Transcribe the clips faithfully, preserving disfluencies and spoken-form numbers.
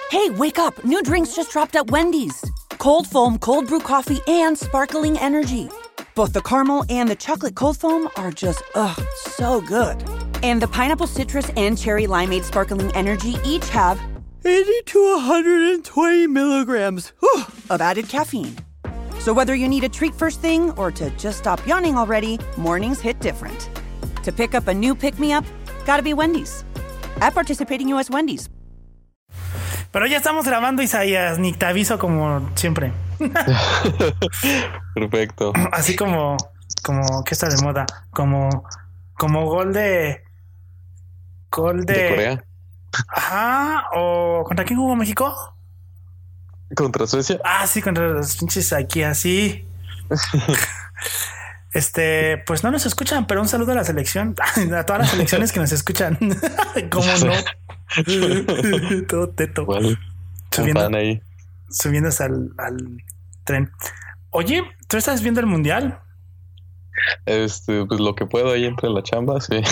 Hey, wake up. New drinks just dropped at Wendy's. Cold foam, cold brew coffee, and sparkling energy. Both the caramel and the chocolate cold foam are just, ugh, so good. And the pineapple citrus and cherry limeade sparkling energy each have eighty to one hundred twenty milligrams whew, of added caffeine. So whether you need a treat first thing or to just stop yawning already, mornings hit different. To pick up a new pick-me-up, gotta be Wendy's. At participating U S Wendy's. Pero ya estamos grabando, Isaías, ni te aviso como siempre. Perfecto. Así como, como, ¿qué está de moda? Como, como gol de... Gol de... ¿De Corea? Ajá, o... ¿Contra quién jugó México? ¿Contra Suecia? Ah, sí, contra los pinches aquí, así. Este, pues no nos escuchan, pero un saludo a la selección, a todas las selecciones que nos escuchan. ¿Cómo no? Todo teto. Bueno, subiendo, ahí. Subiéndose al, al tren. Oye, ¿tú estás viendo el mundial? Este, pues lo que puedo ahí entre la chamba, sí.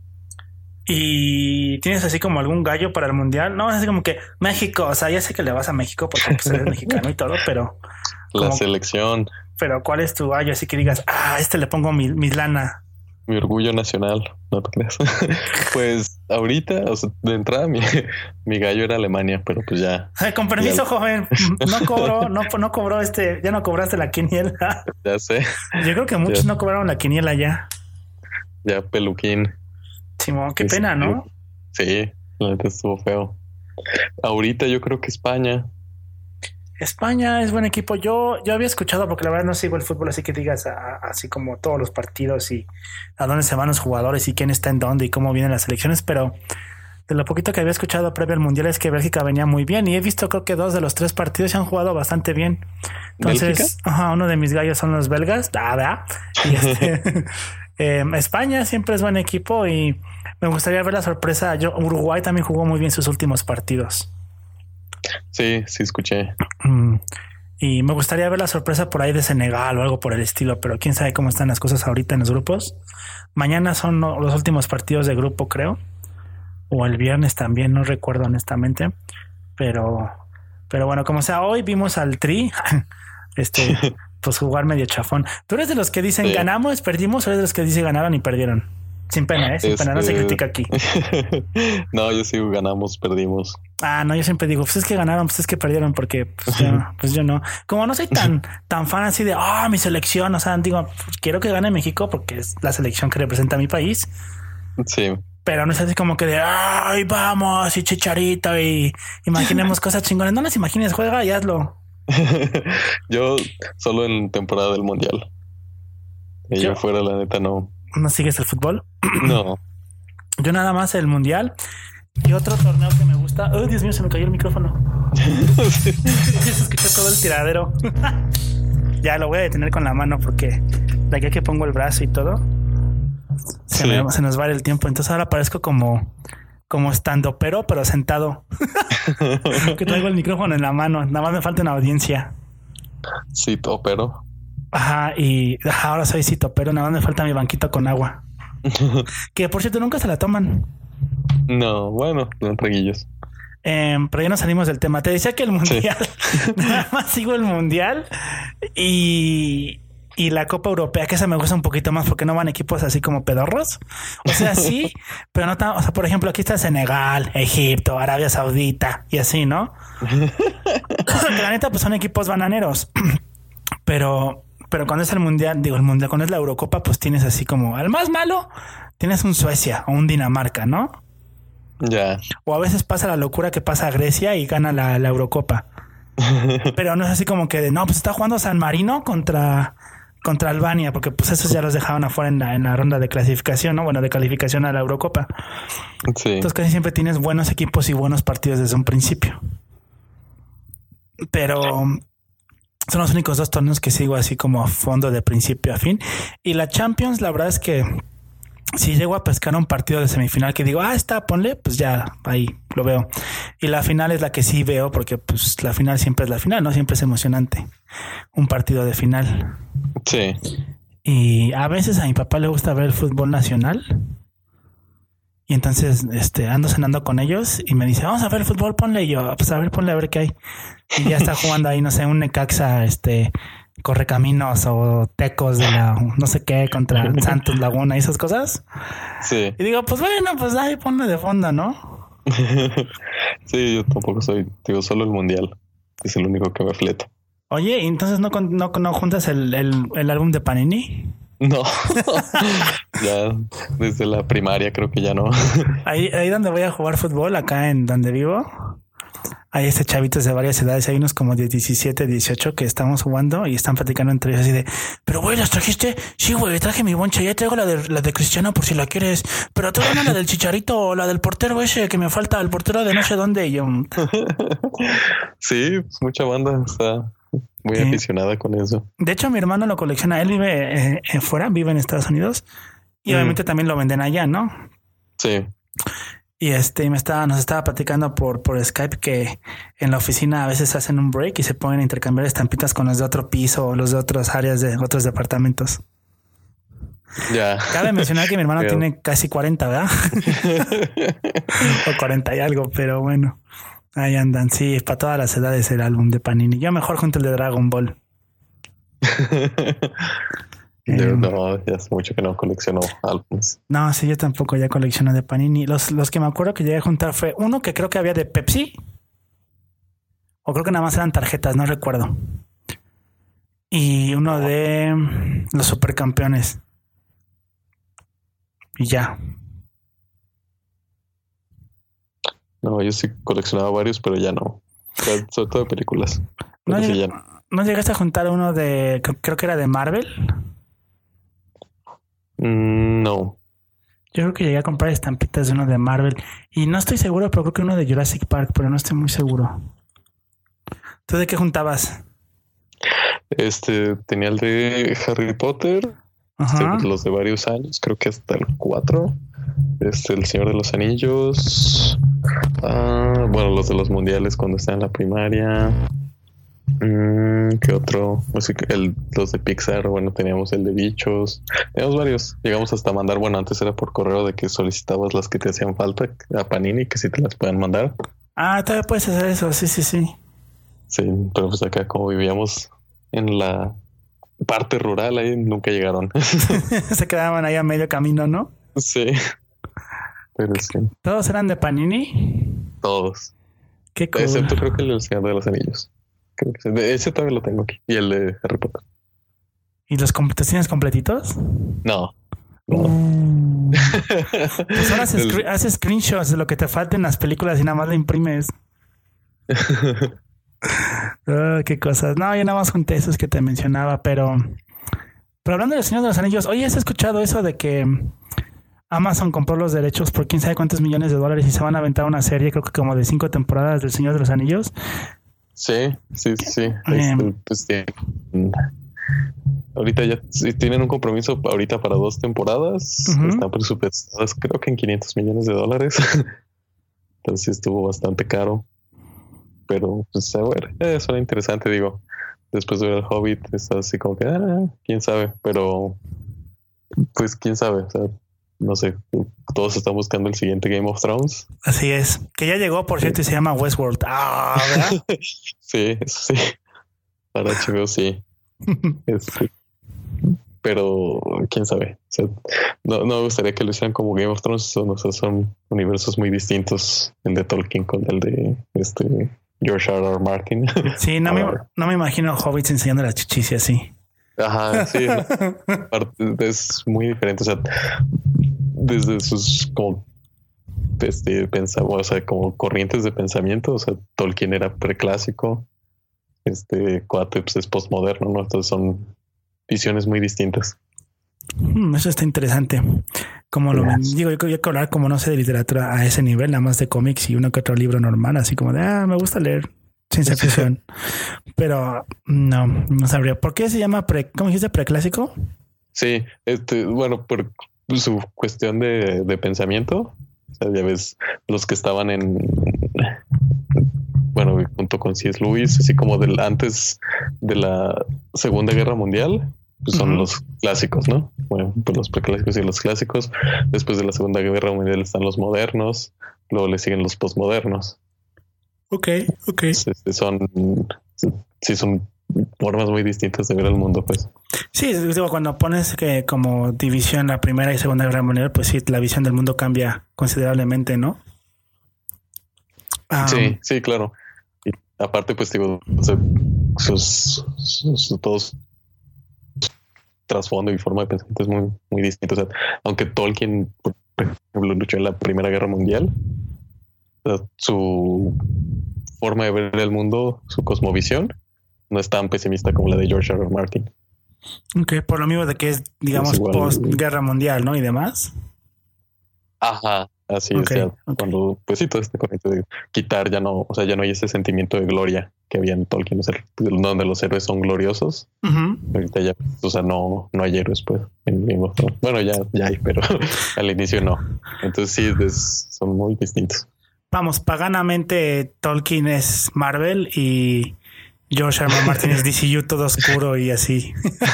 ¿Y tienes así como algún gallo para el mundial? No, es así como que México, o sea, ya sé que le vas a México porque pues, eres mexicano y todo, pero... La como, selección. Pero ¿cuál es tu gallo? Así que digas, ah, este le pongo mi, mi lana. Mi orgullo nacional, no te creas. Pues ahorita, o sea, de entrada mi, mi gallo era Alemania, pero pues ya. Ay, con permiso, ya... joven, no cobró, no, no cobró este, ya no cobraste la quiniela. Ya sé. Yo creo que muchos ya. no cobraron la quiniela ya. Ya peluquín. Simón, qué es, pena, ¿no? Sí, la neta estuvo feo. Ahorita yo creo que España. España es buen equipo. Yo, yo había escuchado, porque la verdad no sigo el fútbol, así que digas a, a, así como todos los partidos y a dónde se van los jugadores y quién está en dónde y cómo vienen las elecciones, pero de lo poquito que había escuchado previo al mundial es que Bélgica venía muy bien y he visto creo que dos de los tres partidos se han jugado bastante bien. Entonces, ajá, uno de mis gallos son los belgas, ah, ¿verdad? Y este, eh, España siempre es buen equipo y me gustaría ver la sorpresa. Yo, Uruguay también jugó muy bien sus últimos partidos. Sí, sí escuché. Y me gustaría ver la sorpresa por ahí de Senegal o algo por el estilo, pero quién sabe cómo están las cosas ahorita en los grupos. Mañana son los últimos partidos de grupo, creo, o el viernes también, no recuerdo honestamente, pero pero bueno, como sea, hoy vimos al Tri este pues jugar medio chafón. ¿Tú eres de los que dicen sí. ganamos, perdimos, o eres de los que dicen ganaron y perdieron? Sin pena, ¿eh? Sin este... pena, no se critica aquí. No, yo sí ganamos, perdimos. Ah, no, yo siempre digo, pues es que ganaron, pues es que perdieron, porque pues yo, pues yo no. Como no soy tan, tan fan así de, ah, oh, mi selección, o sea, digo, pues quiero que gane México porque es la selección que representa a mi país. Sí. Pero no es así como que de, ay, vamos, y Chicharito, y imaginemos cosas chingones. No las imagines, juega y hazlo. Yo solo en temporada del Mundial. Y yo fuera, la neta, no. ¿No sigues el fútbol? No. Yo nada más el mundial y otro torneo que me gusta. Oh, Dios mío, se me cayó el micrófono. Se escucha todo el tiradero. Ya lo voy a detener con la mano porque de aquí a que pongo el brazo y todo se, sí. me, se nos va el tiempo. Entonces ahora parezco como como estando pero pero sentado. Que traigo el micrófono en la mano. Nada más me falta una audiencia. Sí, todo pero. Ajá, y ajá, ahora soy cito, pero nada más me falta mi banquito con agua. Que por cierto nunca se la toman. No, bueno, no traguillos. Eh, pero ya no salimos del tema. Te decía que el mundial, sí. Nada más sigo el mundial y, y la Copa Europea, que esa me gusta un poquito más porque no van equipos así como pedorros. O sea, sí, pero no tan, o sea, por ejemplo, aquí está Senegal, Egipto, Arabia Saudita y así, ¿no? Que la neta, pues son equipos bananeros, pero Pero cuando es el mundial, digo el mundial, cuando es la Eurocopa, pues tienes así como al más malo, tienes un Suecia o un Dinamarca, ¿no? Ya. Yeah. O a veces pasa la locura que pasa a Grecia y gana la, la Eurocopa. Pero no es así como que de, no, pues está jugando San Marino contra, contra Albania, porque pues esos ya los dejaron afuera en la, en la ronda de clasificación, ¿no? Bueno, de calificación a la Eurocopa. Sí. Entonces casi siempre tienes buenos equipos y buenos partidos desde un principio. Pero son los únicos dos torneos que sigo así como a fondo de principio a fin. Y la Champions, la verdad es que si llego a pescar un partido de semifinal que digo, ah, está, ponle, pues ya ahí lo veo. Y la final es la que sí veo porque pues la final siempre es la final, ¿no? Siempre es emocionante un partido de final. Sí. Y a veces a mi papá le gusta ver el fútbol nacional Y entonces este, ando cenando con ellos y me dice, vamos a ver el fútbol, ponle. Y yo, pues a ver, ponle a ver qué hay. Y ya está jugando ahí, no sé, un Necaxa, este, Correcaminos o Tecos de la no sé qué contra el Santos Laguna y esas cosas. Sí. Y digo, pues bueno, pues ahí ponle de fondo, ¿no? Sí, yo tampoco soy, digo, solo el mundial. Es el único que me fleto. Oye, ¿y entonces no, no, no juntas el, el, el álbum de Panini? No, ya desde la primaria creo que ya no. Ahí, ahí donde voy a jugar fútbol, acá en donde vivo, hay este chavitos de varias edades, hay unos como de diecisiete, dieciocho que estamos jugando y están platicando entre ellos así de, pero güey, ¿las trajiste? Sí, güey, traje mi boncha, ya traigo la de la de Cristiano por si la quieres, pero tú dame la del Chicharito o la del portero ese que me falta, el portero de no sé dónde. Y yo, sí, pues mucha banda está muy sí. aficionada con eso. De hecho, mi hermano lo colecciona, él vive eh, fuera, vive en Estados Unidos y mm. obviamente también lo venden allá, ¿no? Sí. Y este me estaba, nos estaba platicando por, por Skype que en la oficina a veces hacen un break y se ponen a intercambiar estampitas con los de otro piso o los de otras áreas de otros departamentos. Ya. Cabe mencionar que mi hermano pero... tiene casi cuarenta, ¿verdad? O cuarenta y algo, pero bueno, ahí andan. Sí, para todas las edades el álbum de Panini. Yo mejor junto el de Dragon Ball. Yo no, ya hace mucho que no colecciono álbumes. No, sí, yo tampoco ya colecciono de Panini. Los, los que me acuerdo que llegué a juntar fue uno que creo que había de Pepsi. O creo que nada más eran tarjetas, no recuerdo. Y uno de los Supercampeones. Y ya. No, yo sí coleccionaba varios, pero ya no. O sea, sobre todo de películas. ¿No, sí lleg- ya no. ¿No llegaste a juntar uno de, creo que era de Marvel? No. Yo creo que llegué a comprar estampitas de uno de Marvel y no estoy seguro, pero creo que uno de Jurassic Park, pero no estoy muy seguro. ¿Tú de qué juntabas? Este tenía el de Harry Potter, este, los de varios años, creo que hasta el cuatro. Este, el Señor de los Anillos. Ah, bueno, los de los mundiales cuando estaba en la primaria. Mm, ¿Qué otro? Así que el, los de Pixar, bueno, teníamos el de Bichos, teníamos varios. Llegamos hasta mandar, bueno, antes era por correo de que solicitabas las que te hacían falta a Panini, que si te las pueden mandar. Ah, todavía puedes hacer eso, sí, sí, sí. Sí, pero pues acá como vivíamos en la parte rural, ahí nunca llegaron. Se quedaban ahí a medio camino, ¿no? Sí, pero sí. ¿Todos eran de Panini? Todos. Qué cool. Excepto creo que el del Señor de los Anillos. Creo que sí. Ese todavía lo tengo aquí. Y el de Harry Potter. ¿Y los tienes completitos? No. no. Mm. Pues ahora haces, el... haces screenshots de lo que te falta en las películas y nada más le imprimes. Oh, qué cosas. No, yo nada más junté esos que te mencionaba, pero... Pero hablando del Señor de los Anillos, oye, ¿has escuchado eso de que Amazon compró los derechos por quién sabe cuántos millones de dólares y se van a aventar una serie, creo que como de cinco temporadas del Señor de los Anillos? Sí, sí, sí. Eh, este, pues, sí. Ahorita ya sí, tienen un compromiso ahorita para dos temporadas. Uh-huh. Están presupuestadas creo que en quinientos millones de dólares. Entonces estuvo bastante caro. Pero pues a ver, eh, suena interesante, digo. Después de ver el Hobbit, está así como que, ah, quién sabe, pero pues quién sabe, o sea, no sé, todos están buscando el siguiente Game of Thrones. Así es, que ya llegó, por cierto, y se llama Westworld. Ah, ¿verdad? Sí, sí, para H B O sí. Este, pero quién sabe, o sea, no, no me gustaría que lo hicieran como Game of Thrones, son, o sea, son universos muy distintos, el de Tolkien con el de este... George R. R. Martin. Sí, no, me, no me imagino hobbits enseñando la chichicia así. Ajá, sí. Es muy diferente. O sea, desde sus como este, pensa, o sea, como corrientes de pensamiento. O sea, Tolkien era preclásico. Este Coate pues, es postmoderno, ¿no? Entonces son visiones muy distintas. Hmm, eso está interesante. Como lo yes. digo, yo quería hablar como no sé de literatura a ese nivel, nada más de cómics y uno que otro libro normal, así como de ah, me gusta leer ciencia ficción, pero no, no sabría. ¿Por qué se llama pre? ¿Cómo dijiste preclásico? Sí, este, bueno, por su cuestión de, de pensamiento. O sea, ya ves los que estaban en bueno, junto con C S. Lewis, así como del antes de la Segunda Guerra Mundial. Pues son uh-huh. los clásicos, ¿no? bueno, pues los preclásicos y los clásicos. Después de la Segunda Guerra Mundial están los modernos, luego le siguen los postmodernos. Ok, ok. Este, son, sí, son formas muy distintas de ver el mundo, pues. Sí, digo, cuando pones que como división la Primera y Segunda Guerra Mundial, pues sí, la visión del mundo cambia considerablemente, ¿no? Um, sí, sí, claro. Y aparte, pues digo, o sea, sus, sus, sus todos trasfondo y forma de pensamiento es muy, muy distinto. O sea, aunque Tolkien, por ejemplo, luchó en la Primera Guerra Mundial, o sea, su forma de ver el mundo, su cosmovisión, no es tan pesimista como la de George R. R. Martin. Ok, por lo mismo de que es, digamos, es post guerra mundial, ¿no? Y demás. Ajá, así okay, es. O sea, okay. Cuando, pues sí, todo este concepto de quitar ya no, o sea, ya no hay ese sentimiento de gloria que había en Tolkien, o sea, donde los héroes son gloriosos. Uh-huh. Ahorita ya, o sea, no, no hay héroes, pues. En Game of Thrones. Bueno, ya, ya hay, pero al inicio no. Entonces sí, es, son muy distintos. Vamos, paganamente Tolkien es Marvel y George R. R. Martin es D C U todo oscuro y así.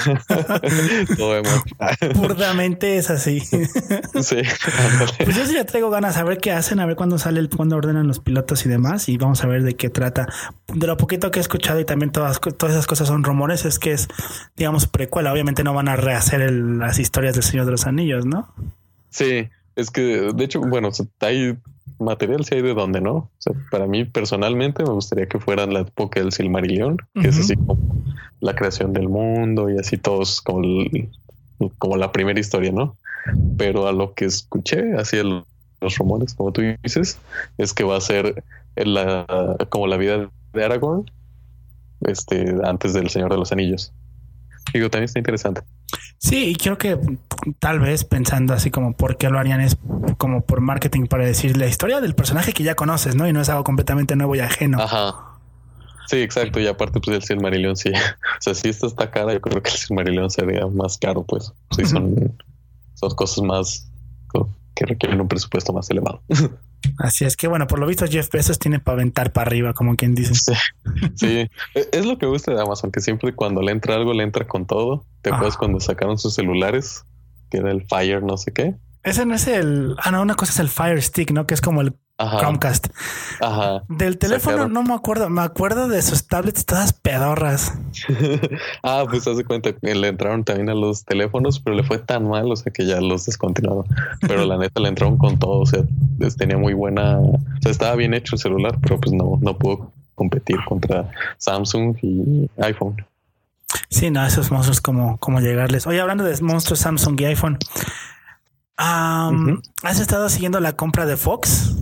Todo Burdamente es así. Sí. Pues yo sí le traigo ganas a ver qué hacen, a ver cuándo sale, el, cuándo ordenan los pilotos y demás, y vamos a ver de qué trata. De lo poquito que he escuchado y también todas, todas esas cosas son rumores, es que es, digamos, precuela. Obviamente no van a rehacer el, las historias del Señor de los Anillos, ¿no? Sí, es que de hecho, bueno, hay material, si hay de dónde, ¿no? O sea, para mí personalmente me gustaría que fueran la época del Silmarillion, que uh-huh. es así como la creación del mundo y así todos como, el, como la primera historia, ¿no? Pero a lo que escuché, así el, los rumores, como tú dices, es que va a ser la, como la vida de Aragorn, este, antes del Señor de los Anillos. Digo, también está interesante. Sí, y creo que tal vez pensando así como por qué lo harían es como por marketing para decir la historia del personaje que ya conoces, ¿no? Y no es algo completamente nuevo y ajeno. Ajá. Sí, exacto. Y aparte, pues el Silmarillion sí. O sea, si esto está cara, yo creo que el Silmarillion sería más caro, pues. Sí, uh-huh. son, son cosas más que requieren un presupuesto más elevado. Así es que, bueno, por lo visto Jeff Bezos tiene para aventar para arriba, como quien dice. Sí, sí. Es lo que me gusta de Amazon, que siempre cuando le entra algo, le entra con todo. ¿Te ah. acuerdas cuando sacaron sus celulares? Que era el Fire no sé qué. Ese no es el... Ah, no, una cosa es el Fire Stick, ¿no? Que es como el Ajá. Chromecast. Ajá. Del teléfono sacaron. No me acuerdo. Me acuerdo de sus tablets todas pedorras. Ah, pues haz de cuenta que le entraron también a los teléfonos, pero le fue tan mal, o sea, que ya los descontinuaron. Pero la neta le entraron con todo, o sea, tenía muy buena... O sea, estaba bien hecho el celular, pero pues no, no pudo competir contra Samsung y iPhone. Sí, no, esos monstruos como, como llegarles. Oye, hablando de monstruos Samsung y iPhone, um, uh-huh. ¿has estado siguiendo la compra de Fox?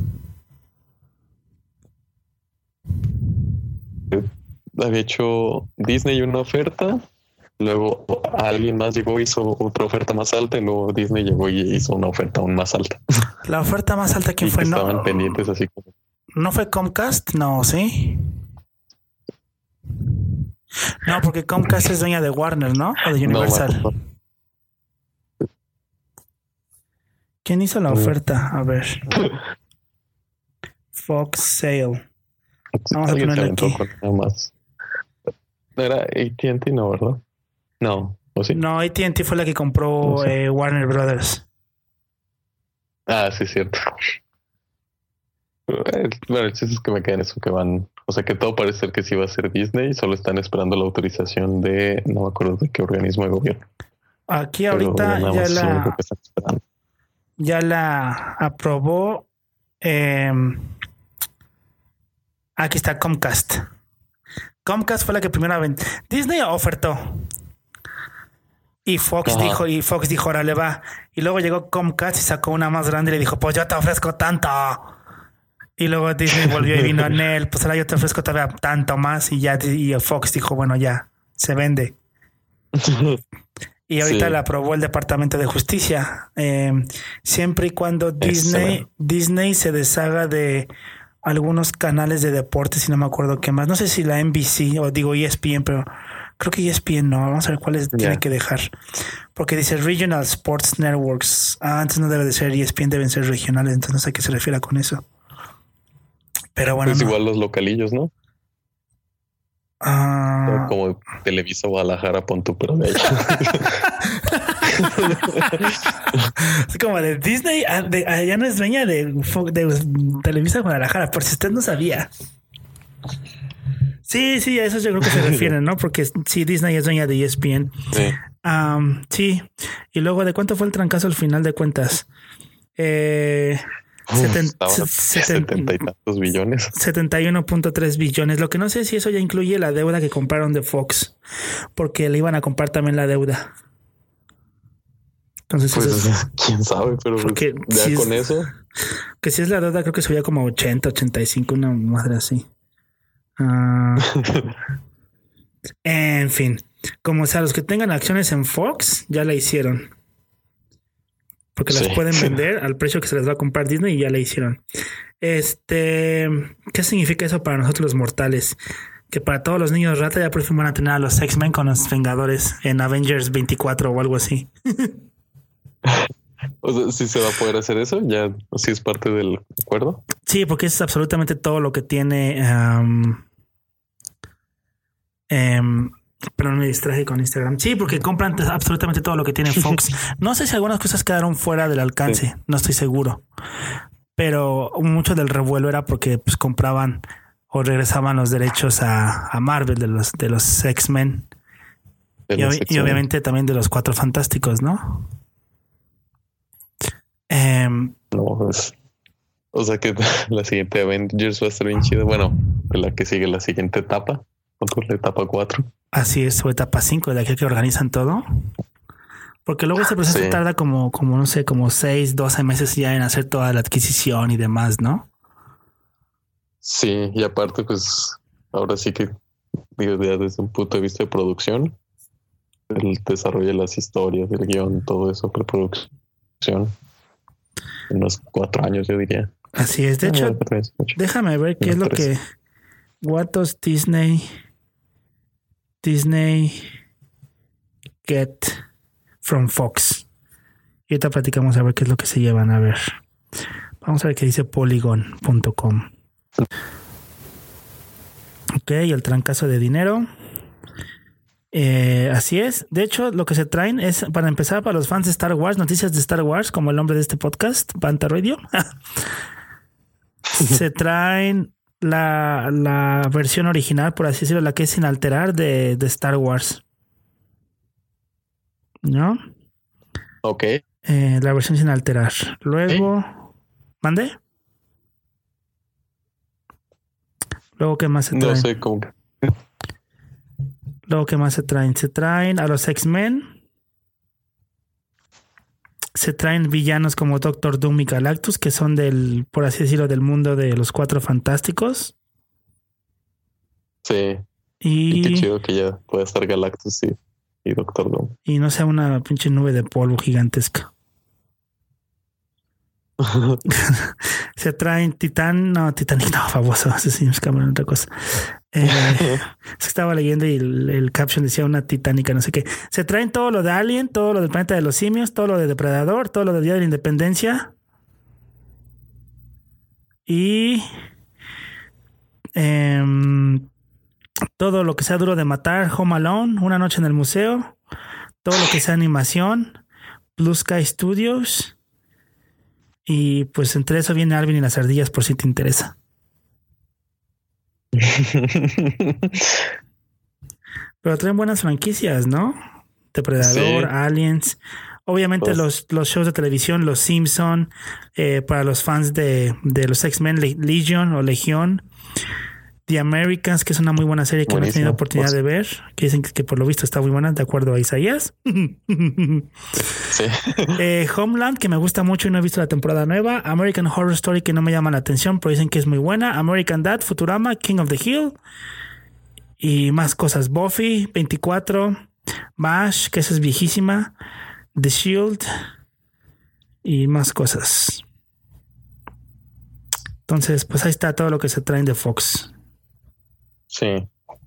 Había hecho Disney una oferta, luego alguien más llegó y hizo otra oferta más alta y luego Disney llegó y hizo una oferta aún más alta. La oferta más alta, ¿quién fue? Estaban no, pendientes así como... ¿No fue Comcast? No, ¿sí? No, porque Comcast es dueña de Warner, ¿no? O de Universal. No, no. ¿Quién hizo la oferta? A ver. Fox Sale. Vamos a ponerle aquí. Más. Era A T and T, no, ¿verdad? No, ¿o sí? No, A T and T fue la que compró no sé. eh, Warner Brothers. Ah, sí, cierto. Bueno, el chiste es que me quedan eso que van... O sea, que todo parece ser que sí va a ser Disney. Solo están esperando la autorización de... No me acuerdo de qué organismo de gobierno. Aquí ahorita ya la... Ya la aprobó... Eh, aquí está Comcast. Comcast fue la que primero ven. Disney ofertó. Y Fox Ajá. dijo, y Fox dijo, órale va. Y luego llegó Comcast y sacó una más grande y le dijo, pues yo te ofrezco tanto. Y luego Disney volvió y vino en él, pues ahora yo te ofrezco todavía tanto más. Y ya y Fox dijo, bueno, ya, se vende. Y ahorita sí. la aprobó el Departamento de Justicia. Eh, siempre y cuando Disney, Disney se deshaga de algunos canales de deportes y no me acuerdo qué más. No sé si la N B C o digo E S P N, pero creo que E S P N no. Vamos a ver cuáles yeah. tiene que dejar. Porque dice Regional Sports Networks. Ah, antes no debe de ser E S P N, deben ser regionales. Entonces no sé a qué se refiere con eso. Pero bueno. Pues no. igual los localillos, ¿no? Uh... Como Televisa Guadalajara, pon tú, pero de ella. Es como de Disney, de, ya no es dueña de, de Televisa Guadalajara, por si usted no sabía. Sí, sí, a eso yo creo que se refieren, ¿no? Porque sí, Disney es dueña de E S P N. Sí. Um, sí. Y luego, ¿de cuánto fue el trancazo al final de cuentas? Eh, setenta, setenta y tantos billones. setenta y uno punto tres billones. Lo que no sé si eso ya incluye la deuda que compraron de Fox, porque le iban a comprar también la deuda. Entonces, pues eso es, quién sabe, pero porque ya si con es, eso. Que si es la deuda, creo que subía como ochenta, ochenta y cinco, una madre así. Uh, en fin, como sea, los que tengan acciones en Fox ya la hicieron. Porque sí, las pueden vender al precio que se les va a comprar Disney y ya la hicieron. Este, ¿qué significa eso para nosotros los mortales? Que para todos los niños rata ya por fin van a tener a los X-Men con los Vengadores en Avengers veinticuatro o algo así. O sea, ¿sí se va a poder hacer eso? ¿Ya sí es parte del acuerdo? Sí, porque es absolutamente todo lo que tiene... Um, um, pero me distraje con Instagram. Sí, porque compran absolutamente todo lo que tiene Fox. No sé si algunas cosas quedaron fuera del alcance. Sí. No estoy seguro. Pero mucho del revuelo era porque pues compraban o regresaban los derechos a, a Marvel de los, de los X-Men. Y, ob- y obviamente también de los Cuatro Fantásticos, ¿no? Um, no, pues... O sea que la siguiente Avengers va a estar bien chida. Bueno, la que sigue la siguiente etapa. La etapa cuatro. Así es, o etapa cinco, de aquí que organizan todo. Porque luego ese proceso sí. tarda como, como, no sé, como seis, doce meses ya en hacer toda la adquisición y demás, ¿no? Sí, y aparte, pues, ahora sí que, digo, desde un punto de vista de producción, el desarrollo de las historias, el guión, todo eso, preproducción, unos cuatro años, yo diría. Así es, de hecho, no, tres, déjame ver qué es lo tres. que... What does Disney... Disney get from Fox. Y ahorita platicamos a ver qué es lo que se llevan. A ver. Vamos a ver qué dice polygon punto com. Ok, el trancazo de dinero. Eh, así es. De hecho, lo que se traen es, para empezar, para los fans de Star Wars, noticias de Star Wars, como el nombre de este podcast, Banta Radio. Se traen La, la versión original, por así decirlo, la que es sin alterar de, de Star Wars. ¿No? Ok. Eh, la versión sin alterar. Luego... ¿Eh? ¿Mande? Luego, ¿qué más se traen? No sé cómo. Luego, ¿qué más se traen? Se traen a los X-Men. Se traen villanos como Doctor Doom y Galactus, que son del, por así decirlo, del mundo de los Cuatro Fantásticos. Sí. Y, y qué chido que ya pueda estar Galactus y, y Doctor Doom. Y no sea una pinche nube de polvo gigantesca. Se traen Titán, no, Titanic, no, famoso, asesinos Cameron, otra cosa. Eh, estaba leyendo y el, el caption decía una titánica, no sé qué. Se traen todo lo de Alien, todo lo del planeta de los simios, todo lo de Depredador, todo lo del Día de la Independencia. Y eh, todo lo que sea duro de matar, Home Alone, Una noche en el museo, todo lo que sea animación, Blue Sky Studios. Y pues entre eso viene Alvin y las ardillas, por si te interesa. Pero traen buenas franquicias, ¿no? Depredador, sí. Aliens. Obviamente pues, los, los shows de televisión, los Simpson, eh, para los fans de, de los X-Men, Le- Legion o Legión. The Americans, que es una muy buena serie que no he tenido oportunidad pues, de ver, que dicen que, que por lo visto está muy buena, de acuerdo a Isaías. Sí. eh, Homeland, que me gusta mucho y no he visto la temporada nueva. American Horror Story, que no me llama la atención, pero dicen que es muy buena. American Dad, Futurama, King of the Hill. Y más cosas. Buffy, veinticuatro. MASH, que esa es viejísima. The Shield. Y más cosas. Entonces, pues ahí está todo lo que se traen de Fox. Sí.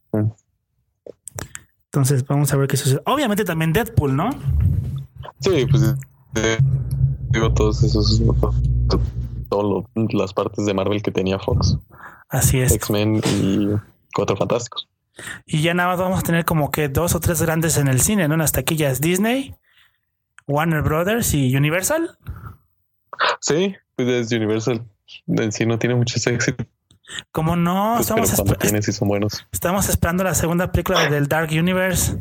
Entonces vamos a ver qué sucede. Obviamente también Deadpool, ¿no? Sí, pues eh, digo todos esos, todas las partes de Marvel que tenía Fox. Así es. X-Men y Cuatro Fantásticos. Y ya nada más vamos a tener como que dos o tres grandes en el cine, ¿no? Hasta aquí ya es Disney, Warner Brothers y Universal. Sí, pues es Universal. En sí no tiene muchos éxitos. Como no, pues, estamos, pero esp- tiene, sí son buenos. Estamos esperando la segunda película del Dark Universe.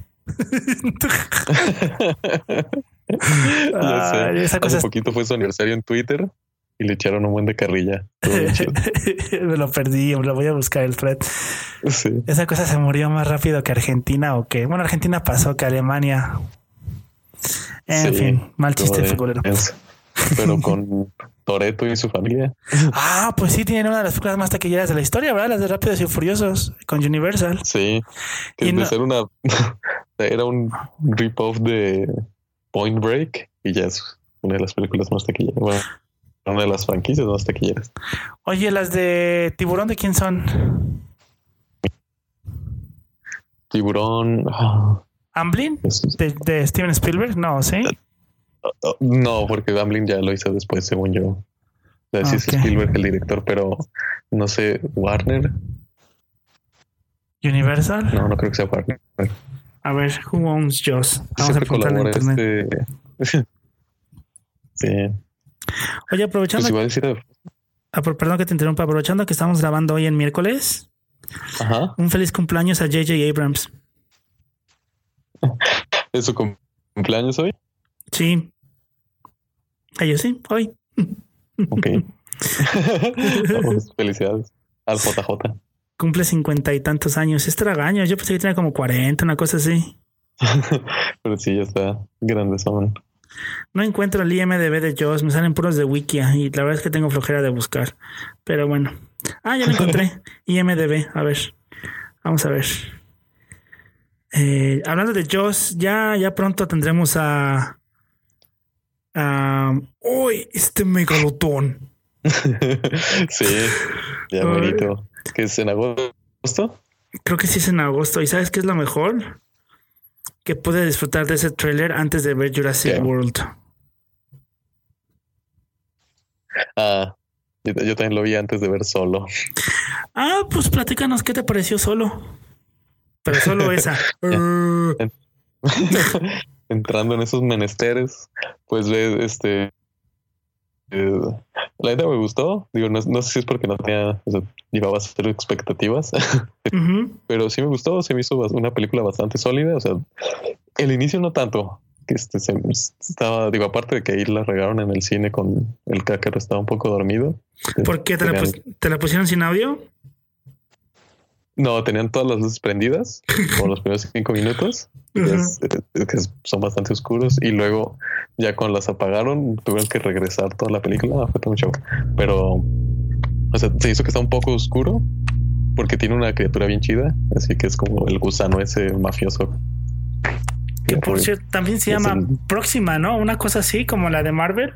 Ya sé. Ay, esa cosa Hace es- poquito fue su aniversario en Twitter y le echaron un buen de carrilla. Me lo perdí, me lo voy a buscar el thread. Sí. Esa cosa se murió más rápido que Argentina o que, bueno, Argentina pasó que Alemania. En Sí, fin, mal chiste como de- futbolero. Pero con Toretto y su familia. Ah, pues sí, tienen una de las películas más taquilleras de la historia, ¿verdad? Las de Rápidos y Furiosos con Universal. Sí, que Y de no- ser una era un rip-off de Point Break y ya es una de las películas más taquilleras. Bueno, una de las franquicias más taquilleras. Oye, las de Tiburón, ¿de quién son? Tiburón. ah, ¿Amblin? es- ¿De, de Steven Spielberg? No, ¿sí? oh, no, porque Gamblin ya lo hizo después, según yo. O sea, sí es Ok. Spielberg el director, pero no sé, Warner. ¿Universal? No, no creo que sea Warner. A ver, who owns Jaws? Vamos a Siempre preguntarle en colabora internet. este. Sí, Oye, pues aprovechando, igual decir. ah, por- perdón que te interrumpa, aprovechando que estamos grabando hoy en miércoles, Ajá, un feliz cumpleaños a J J Abrams. ¿es su cum- cumpleaños hoy? Sí. Ah, yo sí, hoy. Ok. Vamos, felicidades al J J. Cumple cincuenta y tantos años. Es tragaños. Yo pensé que tenía como cuarenta, una cosa así. Pero sí, ya está grande son. No encuentro el I M D B de Jaws. Me salen puros de Wikia y la verdad es que tengo flojera de buscar. Pero bueno. Ah, ya lo encontré. I M D B. A ver. Vamos a ver. Eh, hablando de Jaws, ya, ya pronto tendremos a... a ¡Uy! Este megalotón. Sí, ya Ay. merito. Que es en agosto. Creo que sí es en agosto. ¿Y sabes qué es lo mejor? Que pude disfrutar de ese tráiler antes de ver Jurassic ¿Qué? World. Ah, yo, yo también lo vi antes de ver Solo. Ah, pues platícanos qué te pareció Solo. Pero solo esa. Uh, Entrando en esos menesteres, pues ve este. eh, la idea me gustó. Digo, no, no sé si es porque no tenía, o sea, llevaba a hacer expectativas, ujú. pero sí me gustó. Se me hizo bas- una película bastante sólida. O sea, el inicio no tanto. Que este se, estaba, digo, aparte de que ahí la regaron en el cine con el cácaro, estaba un poco dormido. ¿Por qué te la, Tenían- pus- te la pusieron sin audio? No, tenían todas las luces prendidas por los primeros cinco minutos. que Ujú. es- es que son bastante oscuros. Y luego, ya cuando las apagaron, tuvieron que regresar toda la película. Fue todo un shock. Pero, o sea, se hizo que está un poco oscuro porque tiene una criatura bien chida. Así que es como el gusano ese mafioso. Que por cierto también se Es llama el- Próxima, ¿no? Una cosa así como la de Marvel.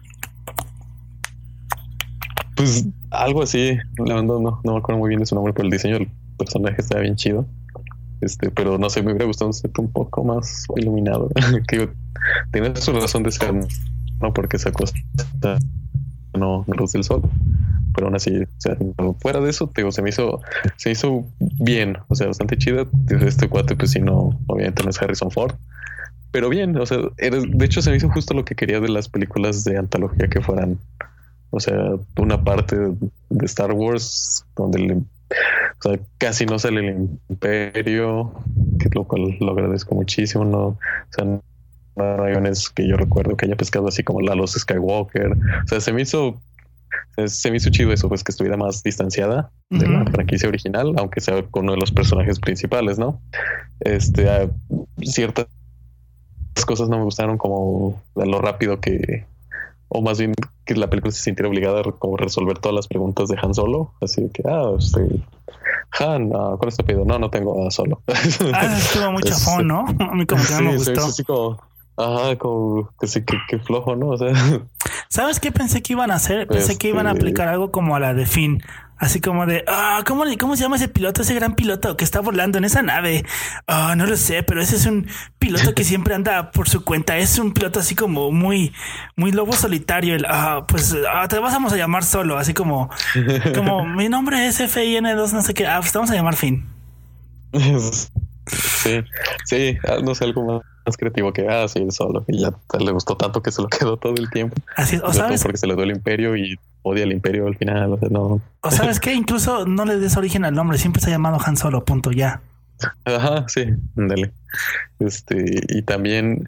Pues algo así. La verdad, no, no me acuerdo muy bien de su nombre, pero el diseño del personaje está bien chido. Este, pero no sé, me hubiera gustado un set un poco más iluminado. Que digo, tiene su razón de ser, no porque esa cosa no no luz del sol, pero aún así, o sea, no, fuera de eso, te digo, se me hizo, se hizo bien, o sea, bastante chida. Este cuate, pues sí, no, obviamente no es Harrison Ford, pero bien, o sea, eres, de hecho, se me hizo justo lo que quería de las películas de antología que fueran, o sea, una parte de Star Wars donde le, o sea, casi no sale el imperio, que lo cual lo agradezco muchísimo, no, o sea, no hay aviones que yo recuerdo que haya pescado así como la los Skywalker, o sea, se me hizo, se, se me hizo chido eso, pues que estuviera más distanciada de Ujú. la franquicia original, aunque sea con uno de los personajes principales, ¿no? Este, a ciertas cosas no me gustaron, como a lo rápido que, o más bien que la película se sintiera obligada a como resolver todas las preguntas de Han Solo, así que, ah, este, Han, ah, ¿cuál es tu apellido? No, no tengo a Solo. Ah, eso estuvo muy Es- chafón, ¿no? A mí como que no me Sí, se gustó. hizo así como, ajá, como que sí, que, que flojo, ¿no? O sea, ¿Sabes qué pensé que iban a hacer? Pensé que iban a Este- aplicar algo como a la de Finn. Así como de, ah, ¿cómo, le- ¿cómo se llama ese piloto? Ese gran piloto que está volando en esa nave. Ah, no lo sé, pero ese es un piloto que siempre anda por su cuenta. Es un piloto así como muy, muy lobo solitario. El, ah, pues ah, te vamos a llamar Solo. Así como, como mi nombre es F I N dos, no sé qué. Ah, pues te vamos a llamar Finn. sí, sí, ah, no sé, algo más más creativo que ah, sí, el Solo. Y ya le gustó tanto que se lo quedó todo el tiempo. Así es, o sabes, porque se le dio el Imperio y odia el Imperio al final. O sea, no. O sabes que incluso no le des origen al nombre, siempre se ha llamado Han Solo, punto, ya. Ajá, sí, dale. Este, y también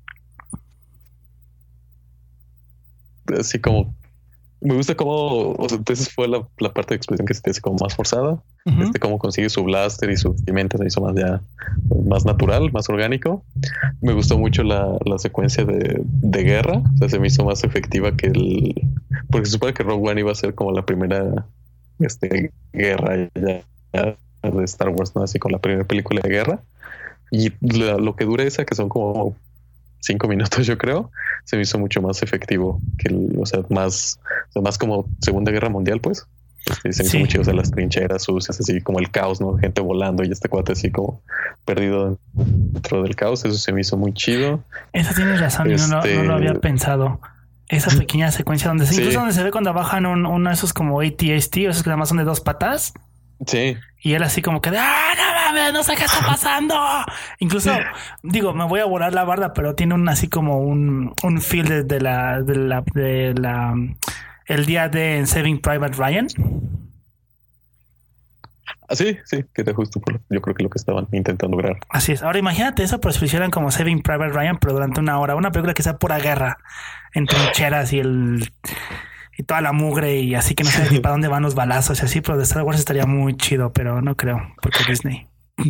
así como me gusta cómo, o sea, entonces fue la, la parte de expresión que se te hace como más forzada. Uh-huh. Este, cómo consigue su blaster y su vestimenta se hizo más ya más natural, más orgánico. Me gustó mucho la, la secuencia de, de guerra. O sea, se me hizo más efectiva que el, porque se supone que Rogue One iba a ser como la primera este, guerra ya, ya de Star Wars, ¿no? Así con la primera película de guerra. Y la, lo que dura esa, que son como cinco minutos, yo creo, se me hizo mucho más efectivo que el, o sea, más, o sea, más como Segunda Guerra Mundial, pues. Este, se me sí. hizo muy chido, o sea, las trincheras sucias, así como el caos, ¿no? Gente volando y este cuate así como perdido dentro del caos. Eso se me hizo muy chido. Eso tienes razón, este... no, no, no lo había pensado. Esa pequeña secuencia donde se, sí. incluso donde se ve cuando bajan un, uno de esos como A T S T, o esos que además son de dos patas. Sí. Y él así como que de, ¡ah, no mames! No sé qué está pasando. Incluso, digo, me voy a volar la barda, pero tiene un así como un, un feel de, de la, de la, de la, el día de en Saving Private Ryan. Ah, sí, sí, que era justo por, yo creo que lo que estaban intentando lograr. Así es. Ahora imagínate eso, pero si lo hicieran como Saving Private Ryan, pero durante una hora, una película que sea pura guerra, en trincheras y el... y toda la mugre y así que no sé ni para dónde van los balazos y así, pero de Star Wars estaría muy chido, pero no creo, porque Disney.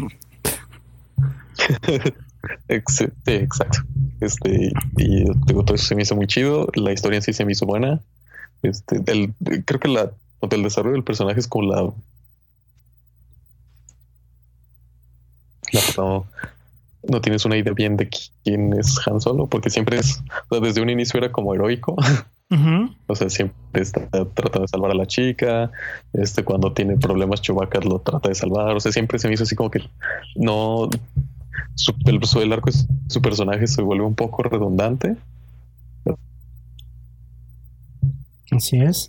Sí, exacto. Este, y digo, todo eso se me hizo muy chido. La historia en sí se me hizo buena. Este, el, creo que la, el desarrollo del personaje es como la, la no, no tienes una idea bien de quién es Han Solo, porque siempre es, o sea, desde un inicio era como heroico. Uh-huh. O sea, siempre está tratando de salvar a la chica. Este, cuando tiene problemas, Chewbacca lo trata de salvar. O sea, siempre se me hizo así como que no. Su, el, su, el arco de su personaje se vuelve un poco redundante. Así es.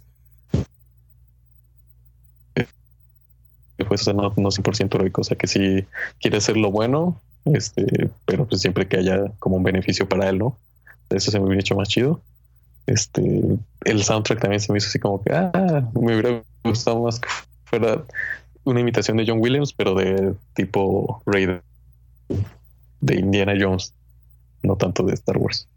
Pues, o sea, no, no cien por ciento heroico. O sea, que sí quiere hacer lo bueno, este, pero pues siempre que haya como un beneficio para él, ¿no? Eso se me hubiera hecho más chido. Este, el soundtrack también se me hizo así como que ah, me hubiera gustado más que fuera una imitación de John Williams, pero de tipo Raider de Indiana Jones, no tanto de Star Wars.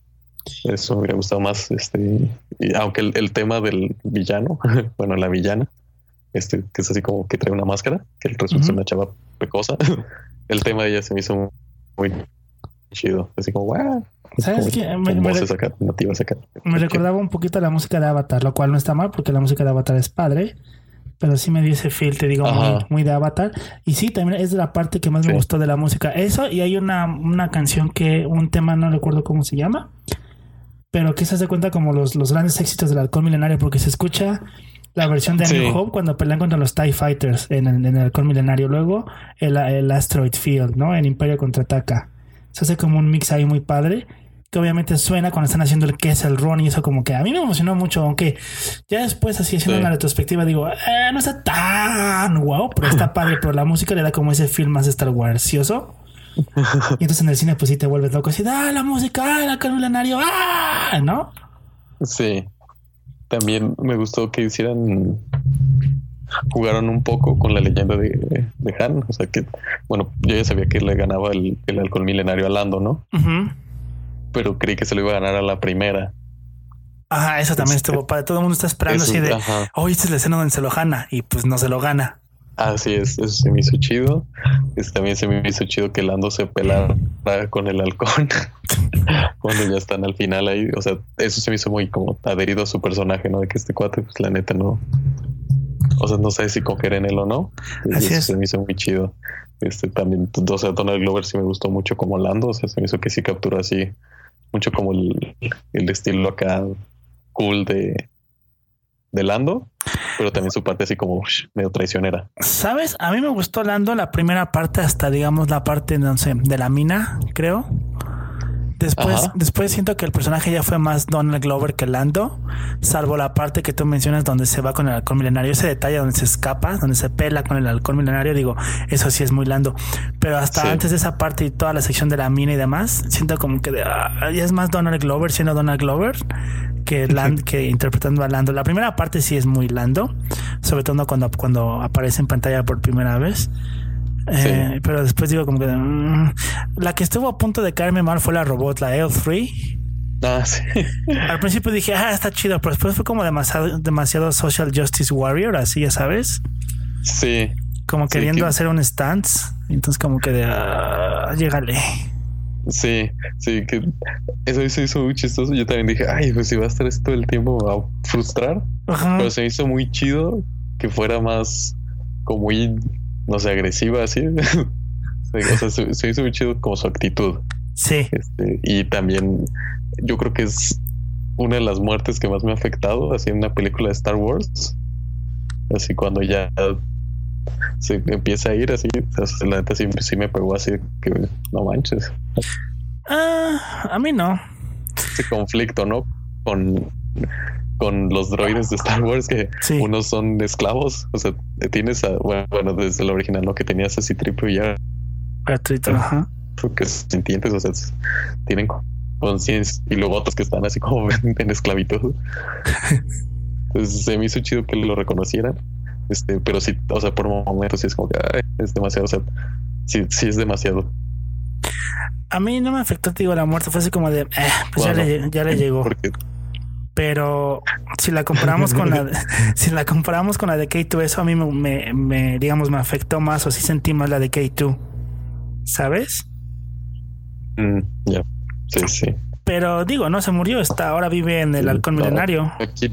Eso me hubiera gustado más. Este, y aunque el, el tema del villano, bueno, la villana, este, que es así como que trae una máscara, que resulta uh-huh. una chava pecosa. El tema de ella se me hizo muy, muy chido, así como wow. ¿Sabes qué? Me, me, acá, acá. me recordaba un poquito a la música de Avatar, lo cual no está mal porque la música de Avatar es padre, pero sí me dio ese feel, te digo, muy, muy de Avatar. Y sí, también es la parte que más sí. me gustó de la música. Eso, y hay una, una canción que, un tema, no recuerdo cómo se llama, pero que se hace cuenta como los, los grandes éxitos del Halcón Milenario, porque se escucha la versión de sí. New Hope cuando pelean contra los TIE Fighters en el, en el Halcón Milenario. Luego el, el Asteroid Field, ¿no? En Imperio Contraataca. Se hace como un mix ahí muy padre, que obviamente suena cuando están haciendo el Kessel Run y eso como que a mí me emocionó mucho, aunque ya después así haciendo sí. una retrospectiva digo, eh, no está tan wow, pero está padre, pero la música le da como ese feel más Star Warsioso. Y entonces en el cine pues sí te vuelves loco, así, ah, la música, ah, el Halcón Milenario, ah, ¿no? Sí. También me gustó que hicieran, jugaron un poco con la leyenda de, de Han. O sea que, bueno, yo ya sabía que le ganaba el, el Halcón Milenario a Lando, ¿no? Uh-huh. Pero creí que se lo iba a ganar a la primera. Ajá, eso también este, estuvo padre. Todo el mundo está esperando eso, así de, ajá. oh, esta es la escena donde se lo gana y pues no se lo gana. Así es, eso se me hizo chido. Es, también se me hizo chido que Lando se pelara con el halcón cuando ya están al final ahí. O sea, eso se me hizo muy como adherido a su personaje, ¿no? De que este cuate, pues la neta no, o sea, no sé si confiar en él o no. Así eso es. Se me hizo muy chido. Este también, o sea, Donald Glover sí me gustó mucho como Lando. O sea, se me hizo que sí capturó así mucho como el, el estilo acá cool de de Lando, pero también su parte así como medio traicionera. ¿Sabes? A mí me gustó Lando la primera parte hasta, digamos, la parte, no sé, de la mina, creo. Después, Ajá. después siento que el personaje ya fue más Donald Glover que Lando, salvo la parte que tú mencionas donde se va con el halcón milenario, ese detalle donde se escapa, donde se pela con el halcón milenario, digo, eso sí es muy Lando. Pero hasta Sí. antes de esa parte y toda la sección de la mina y demás, siento como que de, ah, ya es más Donald Glover siendo Donald Glover que Land, que interpretando a Lando. La primera parte sí es muy Lando, sobre todo cuando, cuando aparece en pantalla por primera vez. Eh, Sí. pero después digo como que mm, la que estuvo a punto de caerme mal fue la robot, la L tres. Ah, sí. Al principio dije, ah, está chido, pero después fue como demasiado, demasiado social justice warrior, así ya sabes, Sí. como Sí, queriendo que- hacer un stance. Entonces como que de, ah, llégale. Sí, sí, que eso se hizo muy chistoso. Yo también dije, ay, pues si va a estar esto todo el tiempo me va a frustrar. Ajá. Pero se me hizo muy chido que fuera más como muy, no sé, agresiva así. O sea, se, se hizo muy chido como su actitud. Sí, Este, y también yo creo que es una de las muertes que más me ha afectado así en una película de Star Wars. Así cuando ya se empieza a ir así, o sea, la neta sí, sí me pegó así que no manches. ah, a mí no. Ese conflicto, ¿no? Con, con los droides de Star Wars, que Sí. unos son esclavos. O sea, tienes a, bueno, bueno, desde el original, lo que tenías a C tres P O y ya Gratuito, ajá. que son sintientes, o sea, tienen conciencia, y luego otros que están así como en, en esclavitud. Entonces se me hizo chido que lo reconocieran. Este, pero sí, o sea, por momentos sí es como que ay, es demasiado, o sea, sí, sí es demasiado. A mí no me afectó, te digo, la muerte. Fue así como de, eh, pues ya, Bueno, le, ya le llegó. Porque Pero si la comparamos con la, si la comparamos con la de K dos, eso a mí me, me, me, digamos, me afectó más, o sí sentí más la de K dos, ¿sabes? mm, ya, sí, sí. Pero digo, no se murió, está ahora vive en el halcón No, milenario. aquí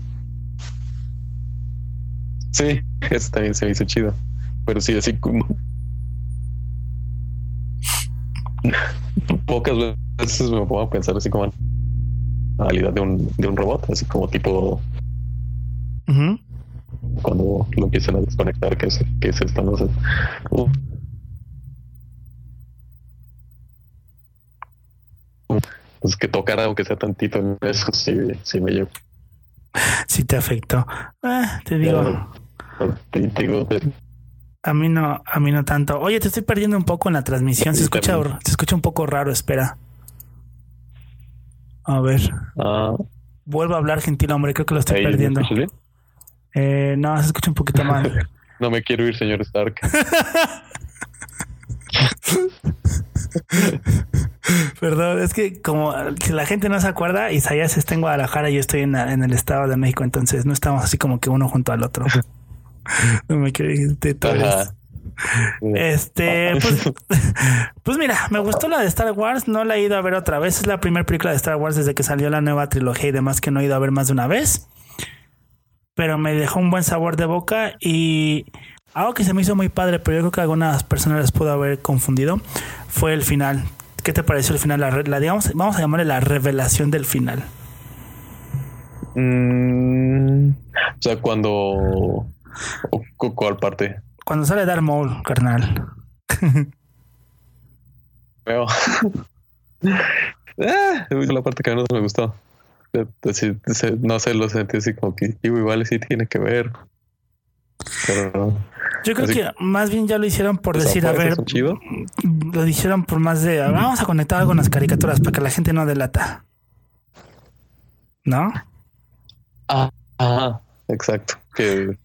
sí, eso también se me hizo chido. Pero sí, así como pocas veces me pongo a pensar así como en la realidad de un, de un robot, así como tipo Uh-huh. cuando lo empiezan a desconectar, que es, que es esto, no sé. Uh. Pues que tocara aunque sea tantito en eso, sí, sí me llevo. Sí te afectó. Eh, te digo, Te digo, te- a mí no, a mí no tanto. Oye, te estoy perdiendo un poco en la transmisión. Se Sí, escucha, también. se escucha un poco raro. Espera. A ver, ah, vuelvo a hablar, gentil hombre. Creo que lo estoy ahí, ¿me perdiendo. escuchas bien? Eh, no, se escucha un poquito mal. No me quiero ir, señor Stark. Perdón, es que como que la gente no se acuerda, Isaías está en Guadalajara y yo estoy en, la- en el Estado de México, entonces no estamos así como que uno junto al otro. No me quiero ir de todo Ajá. esto. Este, pues, pues mira, me gustó la de Star Wars, no la he ido a ver otra vez. Es la primera película de Star Wars desde que salió la nueva trilogía y demás que no he ido a ver más de una vez. Pero me dejó un buen sabor de boca y algo que se me hizo muy padre, pero yo creo que a algunas personas les pudo haber confundido, fue el final. ¿Qué te pareció el final? La, re- la digamos, vamos a llamarle la revelación del final. Mm, o sea, cuando o- cu- ¿cuál parte? Cuando sale Darth Maul, carnal. Veo. Ah, es la parte que menos me gustó. Así, se- no sé, lo sentí así como que digo, igual sí tiene que ver. Pero Yo creo Así- que más bien ya lo hicieron por o sea, decir, a puede ver, ser chido. lo hicieron por más de, vamos a conectar algo con las caricaturas para que la gente no delata. ¿No? Ah, ah, exacto. Que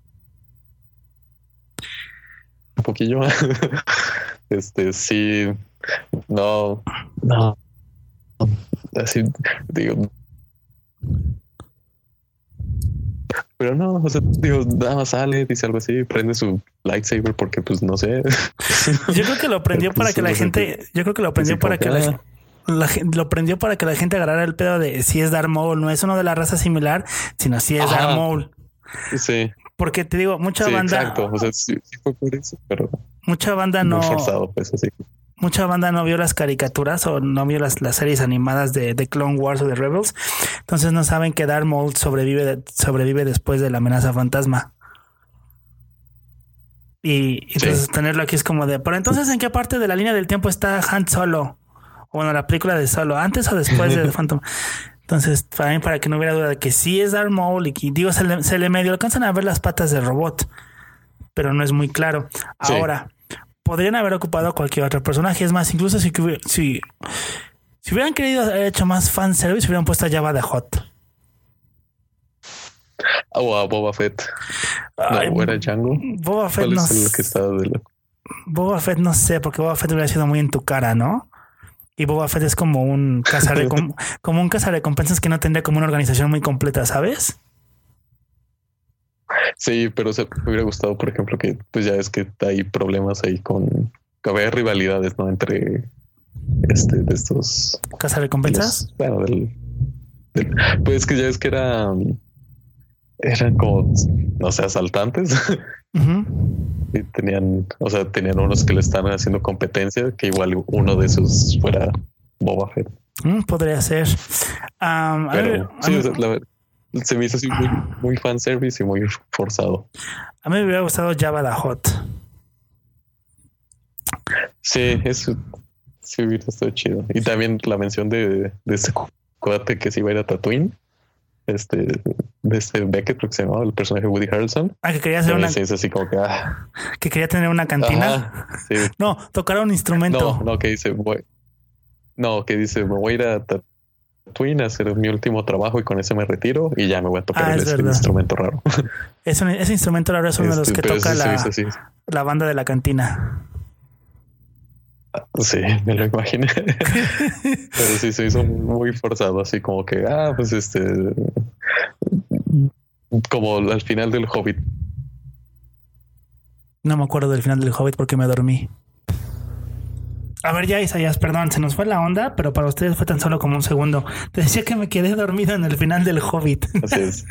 un poquillo. Este sí, no, no. Así digo. Pero no, o sea, digo, nada más sale, dice algo así, prende su lightsaber porque, pues, no sé. Yo creo que lo prendió para Pues, que la no sé, gente, yo creo que lo prendió así para que como la, la gen- lo prendió para que la gente agarrara el pedo de si es Darth Maul, no es uno de la raza similar, sino si es Ajá. Darth Maul. Sí, Porque te digo, mucha sí, banda, exacto. O sea, sí, sí fue por eso, pero mucha banda muy no, forzado, pues, así. mucha banda no vio las caricaturas o no vio las, las series animadas de, de Clone Wars o de Rebels. Entonces no saben que Darth Maul sobrevive, de- sobrevive después de la amenaza fantasma. Y, y entonces Sí. tenerlo aquí es como de, pero entonces ¿en qué parte de la línea del tiempo está Han Solo? bueno, la película de Solo, antes o después de The Phantom. Entonces, para mí, para que no hubiera duda de que sí es Darth Maul y que, digo, se le, se le medio alcanzan a ver las patas del robot, pero no es muy claro. Sí. Ahora, podrían haber ocupado a cualquier otro personaje. Es más, incluso si, si, si hubieran querido haber hecho más fanservice, hubieran puesto a Jabba the Hutt. O a Boba Fett. Ay, no, ¿era Django? Boba Fett ¿Cuál no es el que está de la... Boba Fett no sé, porque Boba Fett hubiera sido muy en tu cara, ¿no? Y Boba Fett es como un cazarecom- como un cazarrecompensas que no tendría como una organización muy completa, ¿sabes? Sí, pero se me hubiera gustado, por ejemplo, que pues ya es que hay problemas ahí con que había rivalidades, ¿no? Entre este de estos cazarrecompensas. Bueno, del, del pues que ya es que era eran como, no sé, asaltantes. Uh-huh. Y tenían, o sea, tenían unos que le están haciendo competencia, que igual uno de esos fuera Boba Fett. Mm, podría ser. Um, Pero ver, sí, mí, o sea, la, se me hizo así muy, muy fanservice y muy forzado. A mí me hubiera gustado Jabba the Hutt. Sí, eso sí hubiera estado chido. Y también la mención de, de ese cuate que se iba a ir a Tatooine. Este, de este Beckett, creo que se llamaba el personaje Woody Harrelson. Ah, que quería hacer una. Sí, es así como que. Ah. Que quería tener una cantina. Ajá, sí. No, tocar un instrumento. No, no, que dice, voy. No, que dice, me voy a ir a Tatooine a hacer mi último trabajo y con ese me retiro y ya me voy a tocar ah, el, ese instrumento raro. Es un, ese instrumento raro es uno este, de los que toca la, sí, la banda de la cantina. Sí, me lo imaginé. Pero sí se hizo muy forzado, así como que, ah, pues este, como al final del Hobbit. No me acuerdo del final del Hobbit porque me dormí. A ver, ya Isaías, perdón, se nos fue la onda, pero para ustedes fue tan solo como un segundo. Te decía que me quedé dormido en el final del Hobbit. Así es.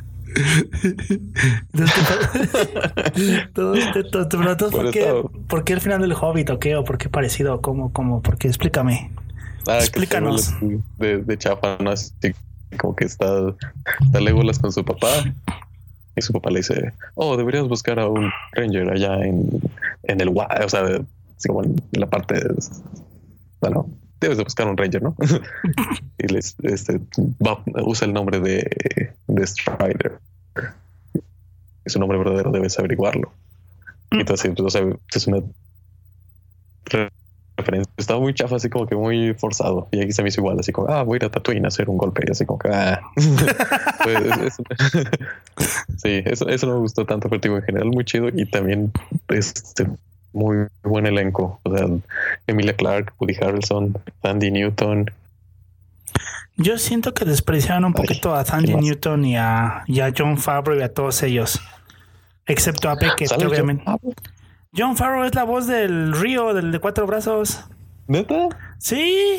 todos, todos, todos, todos, ¿por, qué, ¿Por qué el final del Hobbit o qué? ¿O por qué parecido? ¿Cómo? ¿Cómo? ¿Por qué? Explícame. Ah, Explícanos. De, de chafa, ¿no? Así como que está, está Legolas con su papá y su papá le dice, oh, deberías buscar a un ranger allá en, en el o sea, así como en la parte de, bueno, debes de buscar un ranger, ¿no? Y les este, va, usa el nombre de, de Strider. Y su nombre verdadero debes averiguarlo. Mm. Entonces, pues, o sea, es una referencia. Estaba muy chafa, así como que muy forzado. Y aquí se me hizo igual, así como, ah, voy a ir a Tatooine a hacer un golpe. Y así como que, ah. Pues, eso, sí, eso, eso no me gustó tanto, pero digo, en general muy chido. Y también, este, muy buen elenco. O sea, Emilia Clarke, Woody Harrelson, Thandie Newton. Yo siento que despreciaron un poquito Ay, a Thandie Newton y a, y a Jon Favreau y a todos ellos. Excepto a Beckett, que obviamente. John Favreau? Jon Favreau es la voz del Río, del de cuatro brazos. ¿Neta? Sí.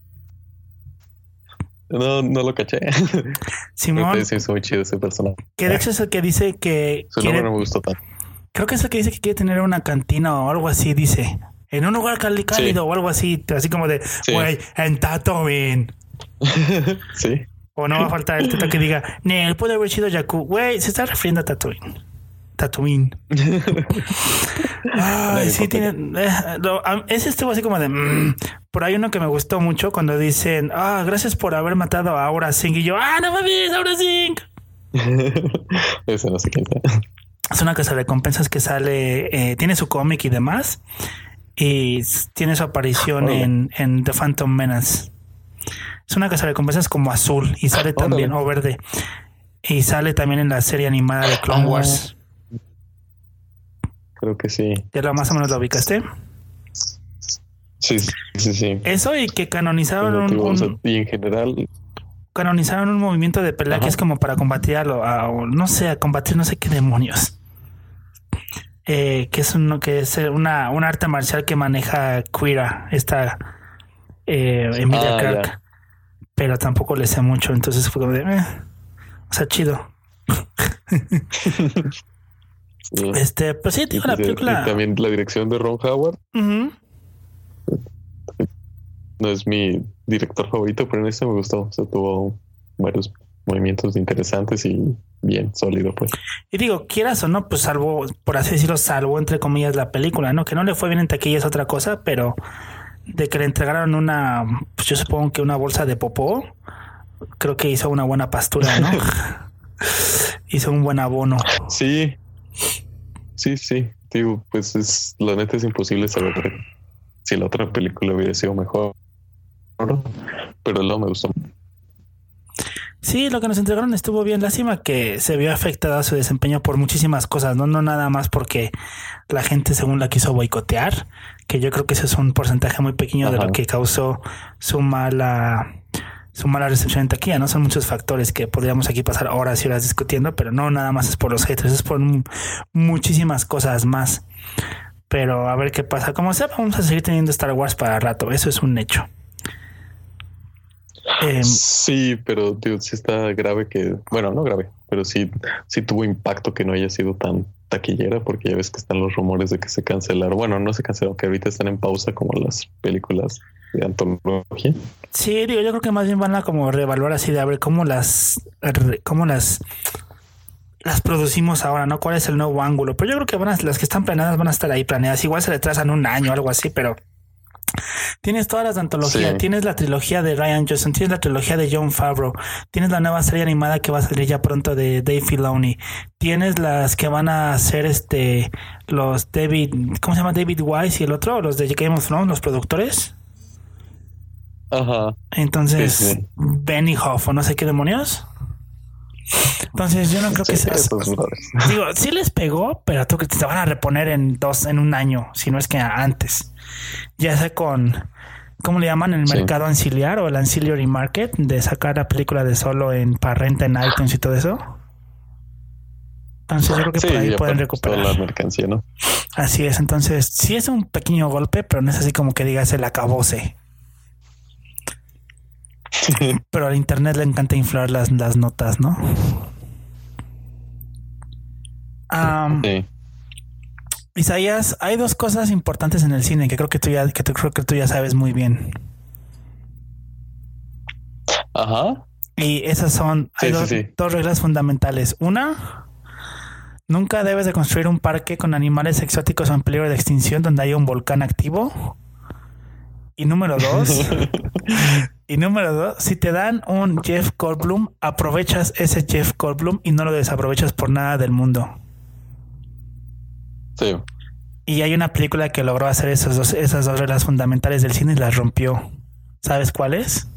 No, no lo caché. Simón. Sí, es muy chido ese personaje. Que de hecho es el que dice que... Su quiere... nombre no me gustó tanto. Creo que es el que dice que quiere tener una cantina o algo así, dice. En un lugar cálido sí. O algo así. Así como de, güey, sí. En Tatooine. Sí. O no va a faltar el teto que diga, Nel, puede haber sido Jakku. Güey, se está refiriendo a Tatooine. Tatooine. Ay, sí, tiene. Eh, lo, ese estuvo así como de. Mm. Por ahí uno que me gustó mucho cuando dicen, ah, gracias por haber matado a Aura Singh. Y yo, ah, no mames, Aura Singh. Eso no sé quién es. Es una casa de recompensas que sale, eh, tiene su cómic y demás. Y tiene su aparición oh, en, en The Phantom Menace. Es una casa de recompensas como azul y sale oh, también, o verde. Y sale también en la serie animada de Clone ah, Wars. Creo que sí. ¿Ya lo más o menos lo ubicaste? Sí, sí, sí. Eso y que canonizaron un, un, o sea, y en general canonizaron un movimiento de pelea Ajá. que es como para combatir a, lo, a no sé, a combatir no sé qué demonios. Eh, que es uno que es una, una arte marcial que maneja Quira, esta eh, Emilia ah, Clarke. Ya. Pero tampoco le sé mucho, entonces fue como de eh, o sea, chido. Sí. Este, pues sí, digo, la película. Y también la dirección de Ron Howard. Uh-huh. No es mi director favorito, pero en este me gustó. O sea, tuvo varios movimientos interesantes y bien sólido, pues. Y digo, quieras o no, pues salvo, por así decirlo, salvo entre comillas la película, ¿no? Que no le fue bien en taquilla es otra cosa, pero de que le entregaron una, pues yo supongo que una bolsa de popó, creo que hizo una buena pastura, ¿no? Hizo un buen abono. Sí, sí, sí. Digo, pues es, la neta es imposible saber si la otra película hubiera sido mejor, pero no me gustó. Sí, lo que nos entregaron estuvo bien. Lástima que se vio afectada su desempeño por muchísimas cosas, no, no nada más porque la gente según la quiso boicotear, que yo creo que ese es un porcentaje muy pequeño. Ajá. De lo que causó su mala su mala recepción en taquilla, ¿no? Son muchos factores que podríamos aquí pasar horas y horas discutiendo, pero no nada más es por los haters, es por m- muchísimas cosas más. Pero a ver qué pasa. Como sea, vamos a seguir teniendo Star Wars para rato, eso es un hecho. Eh, sí, pero tío, sí está grave que, bueno, no grave, pero sí, sí tuvo impacto que no haya sido tan taquillera, porque ya ves que están los rumores de que se cancelaron. Bueno, no se cancelaron, que ahorita están en pausa como las películas de antología. Sí, digo, yo creo que más bien van a como reevaluar así de a ver cómo las, cómo las, las producimos ahora, ¿no? ¿Cuál es el nuevo ángulo? Pero yo creo que van a, las que están planeadas van a estar ahí planeadas. Igual se retrasan un año o algo así, pero tienes todas las de antología, sí. Tienes la trilogía de Rian Johnson, tienes la trilogía de Jon Favreau, tienes la nueva serie animada que va a salir ya pronto de Dave Filoni, tienes las que van a hacer este los David, ¿cómo se llama? David Weiss y el otro, los de Game of Thrones, los productores. Ajá. Entonces, sí, sí. Benioff o no sé qué demonios. Entonces yo no creo sí, que sea. Digo, sí les pegó, pero tú que te van a reponer en dos, en un año, si no es que antes. Ya sea con, ¿cómo le llaman? El sí. mercado anciliar o el ancillary market, de sacar la película de Solo en para renta en iTunes y todo eso. Entonces yo creo que sí, por ahí pueden recuperar toda la mercancía, ¿no? Así es. Entonces sí es un pequeño golpe, pero no es así como que digas el acabose. Pero al internet le encanta inflar las, las notas, ¿no? Um, sí. Isaías, hay dos cosas importantes en el cine que creo que tú ya, que tú, creo que tú ya sabes muy bien. Ajá. Y esas son hay sí, dos, sí, sí. dos reglas fundamentales. Una, nunca debes de construir un parque con animales exóticos o en peligro de extinción donde haya un volcán activo. Y número dos, y número dos, si te dan un Jeff Goldblum, aprovechas ese Jeff Goldblum y no lo desaprovechas por nada del mundo. Sí. Y hay una película que logró hacer esos dos, esas dos reglas fundamentales del cine y las rompió. ¿Sabes cuál es?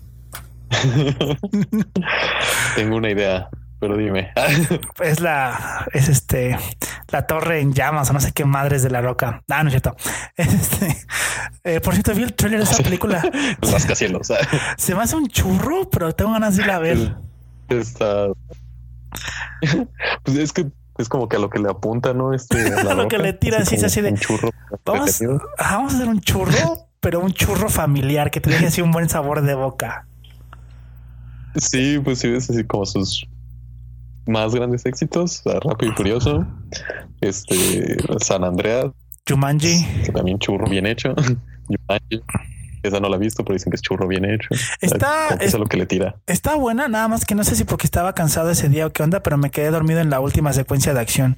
Tengo una idea, pero dime. Es la, es este, la torre en llamas o no sé qué madres de La Roca. Ah, no es cierto. Este, eh, por cierto, vi el trailer de esa película. Los rascacielos. ¿Sabes? Se me hace un churro, pero tengo ganas de ir a ver. Está. Pues es que es como que a lo que le apunta, ¿no? Este, a lo que le tira, sí, así de. Un churro. Vamos, vamos a hacer un churro, pero un churro familiar que te deje así un buen sabor de boca. Sí, pues sí, ves así como sus más grandes éxitos, Rápido y Furioso, este, San Andreas, Jumanji, que también churro bien hecho. Jumanji, esa no la he visto, pero dicen que es churro bien hecho. Está, es lo que le tira. Está buena, nada más que no sé si porque estaba cansado ese día o qué onda, pero me quedé dormido en la última secuencia de acción.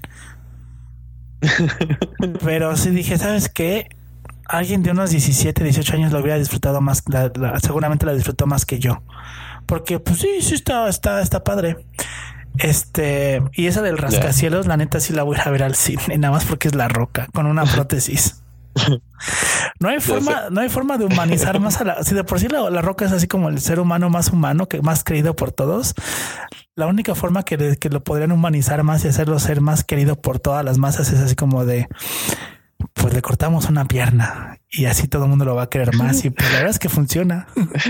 Pero sí dije, ¿sabes qué? Alguien de unos diecisiete, dieciocho años lo hubiera disfrutado más, la, la, seguramente la disfrutó más que yo. Porque pues sí, sí está, está, está padre. Este, y esa del rascacielos, yeah. La neta sí la voy a ver al cine, nada más porque es La Roca, con una prótesis. No hay forma, no hay forma de humanizar más a la, si de por sí la, la Roca es así como el ser humano más humano, que más querido por todos. La única forma que, le, que lo podrían humanizar más y hacerlo ser más querido por todas las masas es así como de, pues le cortamos una pierna y así todo el mundo lo va a querer más. Y pues la verdad es que funciona.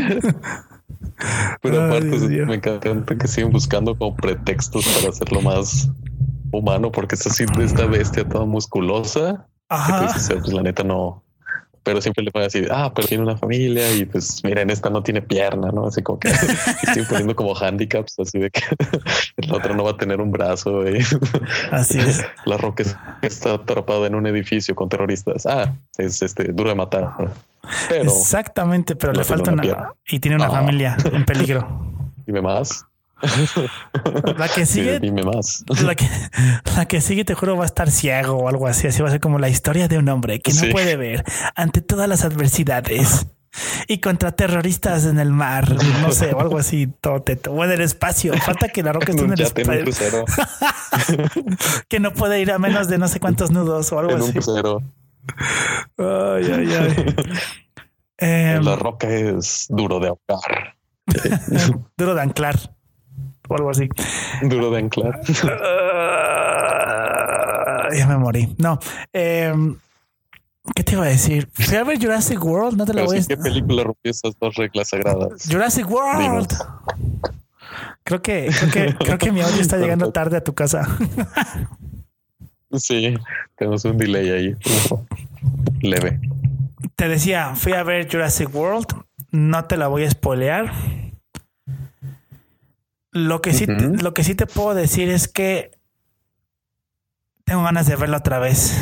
Pero aparte, ay, me encanta que siguen buscando como pretextos para hacerlo más humano, porque es así de esta bestia toda musculosa. Ajá. Que dices, pues la neta no, pero siempre le ponen así, ah, pero tiene una familia y pues miren, esta no tiene pierna, ¿no? Así como que estoy poniendo como handicaps, así de que el otro no va a tener un brazo. Y así es. La Roca está atrapada en un edificio con terroristas. Ah, es este duro de matar. Pero exactamente, pero no le falta una, una y tiene una ah. familia en peligro. Dime más. La que sigue, dime más. La que, la que sigue, te juro, va a estar ciego o algo así. Así va a ser como la historia de un hombre que no sí. puede ver ante todas las adversidades. Y contra terroristas en el mar, no sé, o algo así, todo teto. O en el espacio. Falta que La Roca esté en el espacio. Que no puede ir a menos de no sé cuántos nudos o algo en así. En un crucero. Ay, ay, ay. eh, La Roca es duro de ahogar. Duro de anclar. O algo así. Duro de anclar. Uh, ya me morí. No. Eh, ¿Qué te iba a decir? Fui a ver Jurassic World, no te la voy a decir. ¿Qué película rompió esas dos reglas sagradas? Jurassic World. Dinos. Creo que, creo que, creo que mi audio está llegando tarde a tu casa. Sí, tenemos un delay ahí. Leve. Te decía, fui a ver Jurassic World. No te la voy a spoilear. Lo que sí, uh-huh. lo que sí te puedo decir es que tengo ganas de verla otra vez.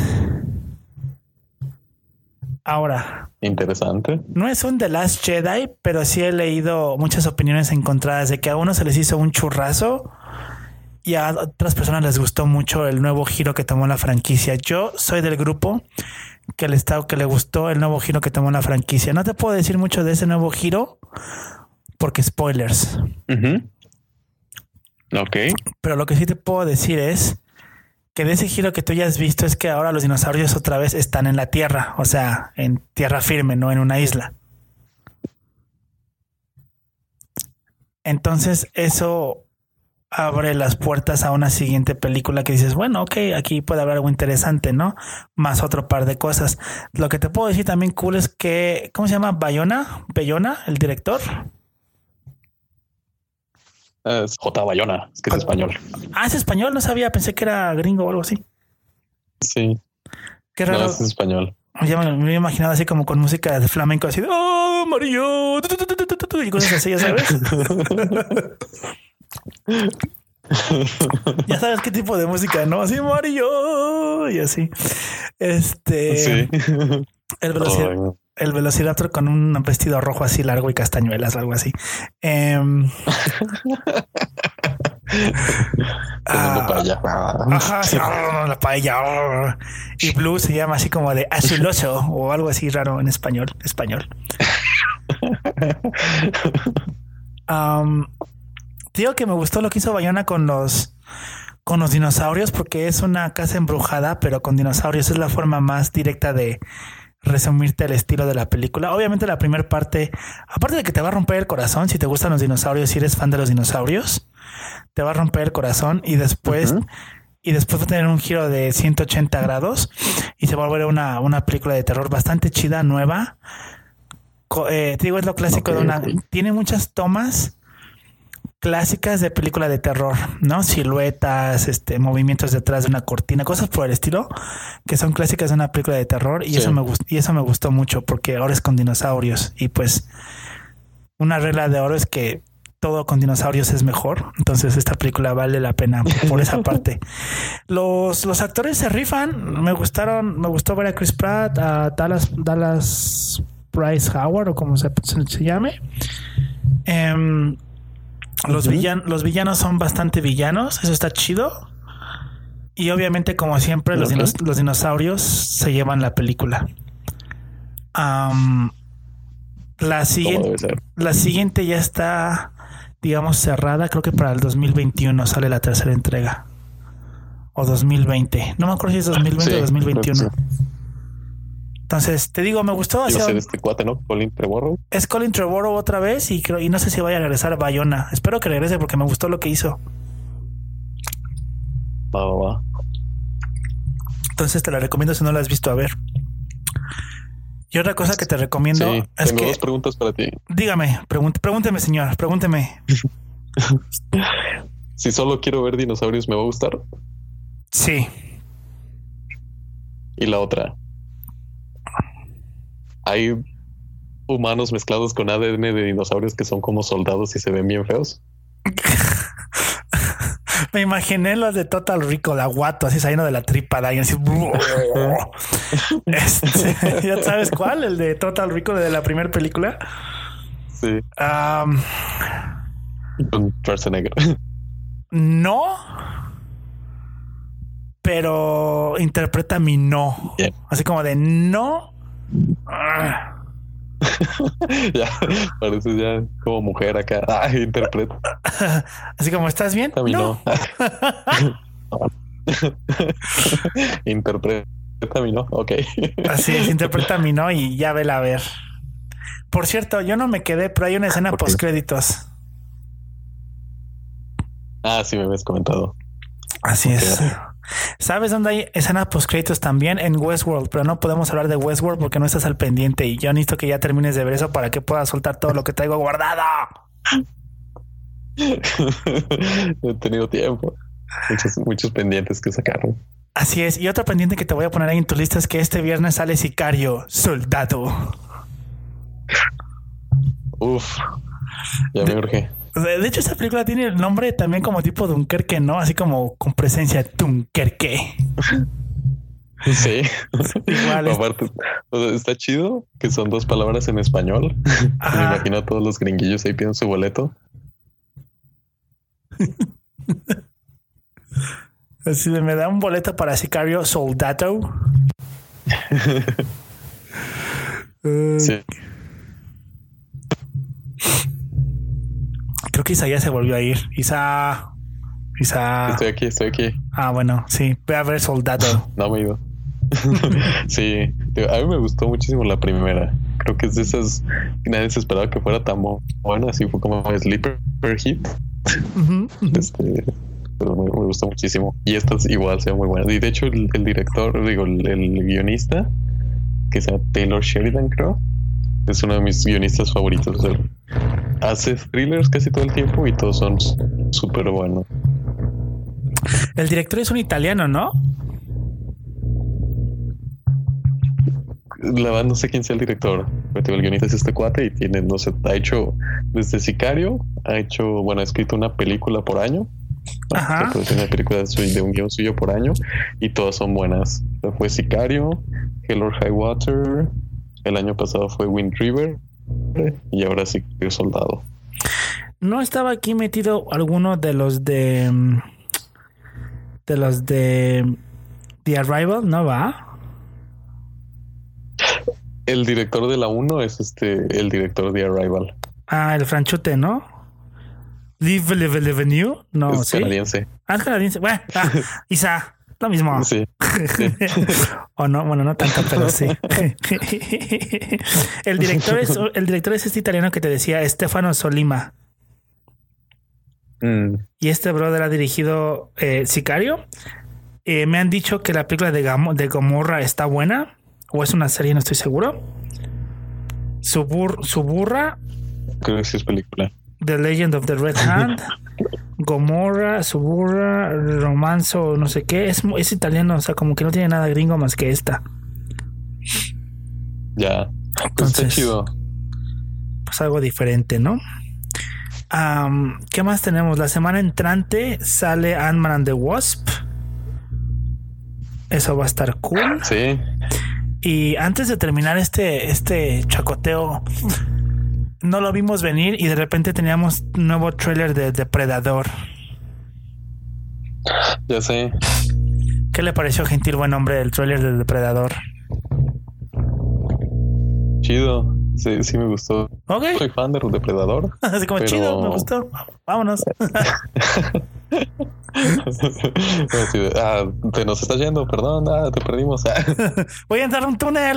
Ahora, interesante. No es un The Last Jedi, pero sí he leído muchas opiniones encontradas de que a unos se les hizo un churrazo y a otras personas les gustó mucho el nuevo giro que tomó la franquicia. Yo soy del grupo que le está, que le gustó el nuevo giro que tomó la franquicia. No te puedo decir mucho de ese nuevo giro porque spoilers. Uh-huh. Ok. Pero lo que sí te puedo decir es que de ese giro que tú ya has visto es que ahora los dinosaurios otra vez están en la tierra, o sea, en tierra firme, no en una isla. Entonces eso abre las puertas a una siguiente película que dices, bueno, ok, aquí puede haber algo interesante, ¿no? Más otro par de cosas. Lo que te puedo decir también cool es que, ¿cómo se llama? Bayona, Bayona, el director. Es J. Bayona, es que es español. Ah, es español, no sabía, pensé que era gringo o algo así. Sí. Qué raro. No, es español. Ya me, me he imaginado así como con música de flamenco, así de ¡oh, Mario! Y cosas así, ya sabes. Ya sabes qué tipo de música, ¿no? Así Mario y así. Este. Sí. El velociraptor, oh, el velociraptor con un vestido rojo así largo y castañuelas, algo así. Eh, ah, paella. Ajá, sí, oh, la paella. Oh. Y Blue se llama así como de azuloso o algo así raro en español. Español. um, digo que me gustó lo que hizo Bayona con los con los dinosaurios porque es una casa embrujada, pero con dinosaurios es la forma más directa de resumirte el estilo de la película. Obviamente la primera parte, aparte de que te va a romper el corazón si te gustan los dinosaurios, si eres fan de los dinosaurios, te va a romper el corazón y después uh-huh. y después va a tener un giro de ciento ochenta grados y se va a volver una, una película de terror bastante chida, nueva. Eh, te digo, es lo clásico okay, de una... Okay. Tiene muchas tomas clásicas de película de terror, ¿no? Siluetas, este, movimientos detrás de una cortina, cosas por el estilo que son clásicas de una película de terror y sí. eso me gustó, y eso me gustó mucho porque ahora es con dinosaurios y pues una regla de oro es que todo con dinosaurios es mejor. Entonces esta película vale la pena por esa parte. Los, los actores se rifan. Me gustaron, me gustó ver a Chris Pratt, a Dallas, Dallas Bryce Howard o como se, se, se llame. Um, Los, uh-huh. villan, los villanos son bastante villanos. Eso está chido. Y obviamente, como siempre, okay. los, dinos, los dinosaurios se llevan la película. Um, la, siguiente, la siguiente ya está, digamos, cerrada. Creo que para el dos mil veintiuno sale la tercera entrega. O dos mil veinte. No me acuerdo si es dos mil veinte sí, o dos mil veintiuno. Entonces, te digo, me gustó. Iba a ser este cuate, ¿no? Colin Trevorrow. Es Colin Trevorrow otra vez y creo, y no sé si vaya a regresar a Bayona. Espero que regrese porque me gustó lo que hizo. Va, va, va. Entonces te la recomiendo si no la has visto a ver. Y otra cosa que te recomiendo sí, es tengo que... dos preguntas para ti. Dígame, pregun- pregúnteme, señor, pregúnteme. Si solo quiero ver dinosaurios, ¿me va a gustar? Sí. Y la otra... ¿Hay humanos mezclados con A D N de dinosaurios que son como soldados y se ven bien feos? Me imaginé los de Total Recall, aguato, así saliendo de la tripa de alguien así. Este, ¿ya sabes cuál? El de Total Recall de la primera película. Sí. Um, con Schwarzenegger. No. Pero interpreta mi no. Yeah. Así como de no. Ya, pareces ya como mujer acá. Ah, interpreta. Así como, ¿estás bien? A mí no. no. Interpreta a mí no. Ok. Así es, interpreta a mí no y ya vela a ver. Por cierto, yo no me quedé, pero hay una escena post créditos. Ah, sí, me habías comentado. Así okay. es. ¿Sabes dónde hay escenas post créditos también? En Westworld, pero no podemos hablar de Westworld porque no estás al pendiente y yo necesito que ya termines de ver eso para que puedas soltar todo lo que traigo guardado. He tenido tiempo. Muchos, muchos pendientes que sacaron. Así es. Y otro pendiente que te voy a poner ahí en tu lista es que este viernes sale Sicario, Soldado. Uf, ya me urge. De hecho, esta película tiene el nombre también como tipo Dunkerque, ¿no? Así como con presencia Dunkerque. Sí. Igual. Aparte, o sea, está chido que son dos palabras en español. Ajá. Me imagino a todos los gringuillos ahí pidiendo su boleto. Así de, me da un boleto para Sicario Soldado. uh, sí. Creo que Isa ya se volvió a ir. Isa. Isa. Estoy aquí, estoy aquí. Ah, bueno, sí. Voy a ver Soldado. No me he ido. Sí, a mí me gustó muchísimo la primera. Creo que es de esas que nadie se esperaba que fuera tan buena. Así fue como Sleeper Hit. Uh-huh, uh-huh. Este, pero me, me gustó muchísimo. Y esta igual sea muy buena. Y de hecho, el, el director, digo, el, el guionista, que se llama Taylor Sheridan, creo, es uno de mis guionistas favoritos. O sea, hace thrillers casi todo el tiempo y todos son súper buenos. El director es un italiano, ¿no? La verdad no sé quién sea el director, pero el guionista es este cuate y tiene, no sé, ha hecho desde Sicario, ha hecho, bueno, ha escrito una película por año. Ajá. O sea, una película de un guión suyo por año y todas son buenas. O sea, fue Sicario, Hell or High Water, el año pasado fue Wind River y ahora sí que Soldado. ¿No estaba aquí metido alguno de los de de los de The Arrival? ¿No va? El director de la uno es este, el director de Arrival. Ah, el franchute, ¿no? Live, live, live new. No, es ¿sí? canadiense. Ah, es canadiense. Bueno, ah, Isa, lo mismo. Sí. sí. O no, bueno, no tanto, pero sí. el director es el director es este italiano que te decía, Stefano Sollima. Mm. Y este brother ha dirigido eh, Sicario. Eh, me han dicho que la película de, Gam- de Gomorra está buena. O es una serie, no estoy seguro. Subur- Suburra. Creo que sí es película. The Legend of the Red Hand. Gomorra, Suburra, Romanzo, no sé qué. Es, es italiano, o sea, como que no tiene nada gringo más que esta. Ya. Entonces, está chido. Pues algo diferente, ¿no? Um, ¿Qué más tenemos? La semana entrante sale Ant-Man and the Wasp. Eso va a estar cool. Sí. Y antes de terminar este, este chacoteo, no lo vimos venir y de repente teníamos un nuevo tráiler de Depredador. Ya sé. ¿Qué le pareció, gentil buen hombre, el tráiler de Depredador? Chido. Sí, sí me gustó. Okay. Soy fan de Depredador. Así como pero... chido, me gustó. Vámonos. Ah, te nos estás yendo, perdón, ah, te perdimos. Voy a entrar a un túnel.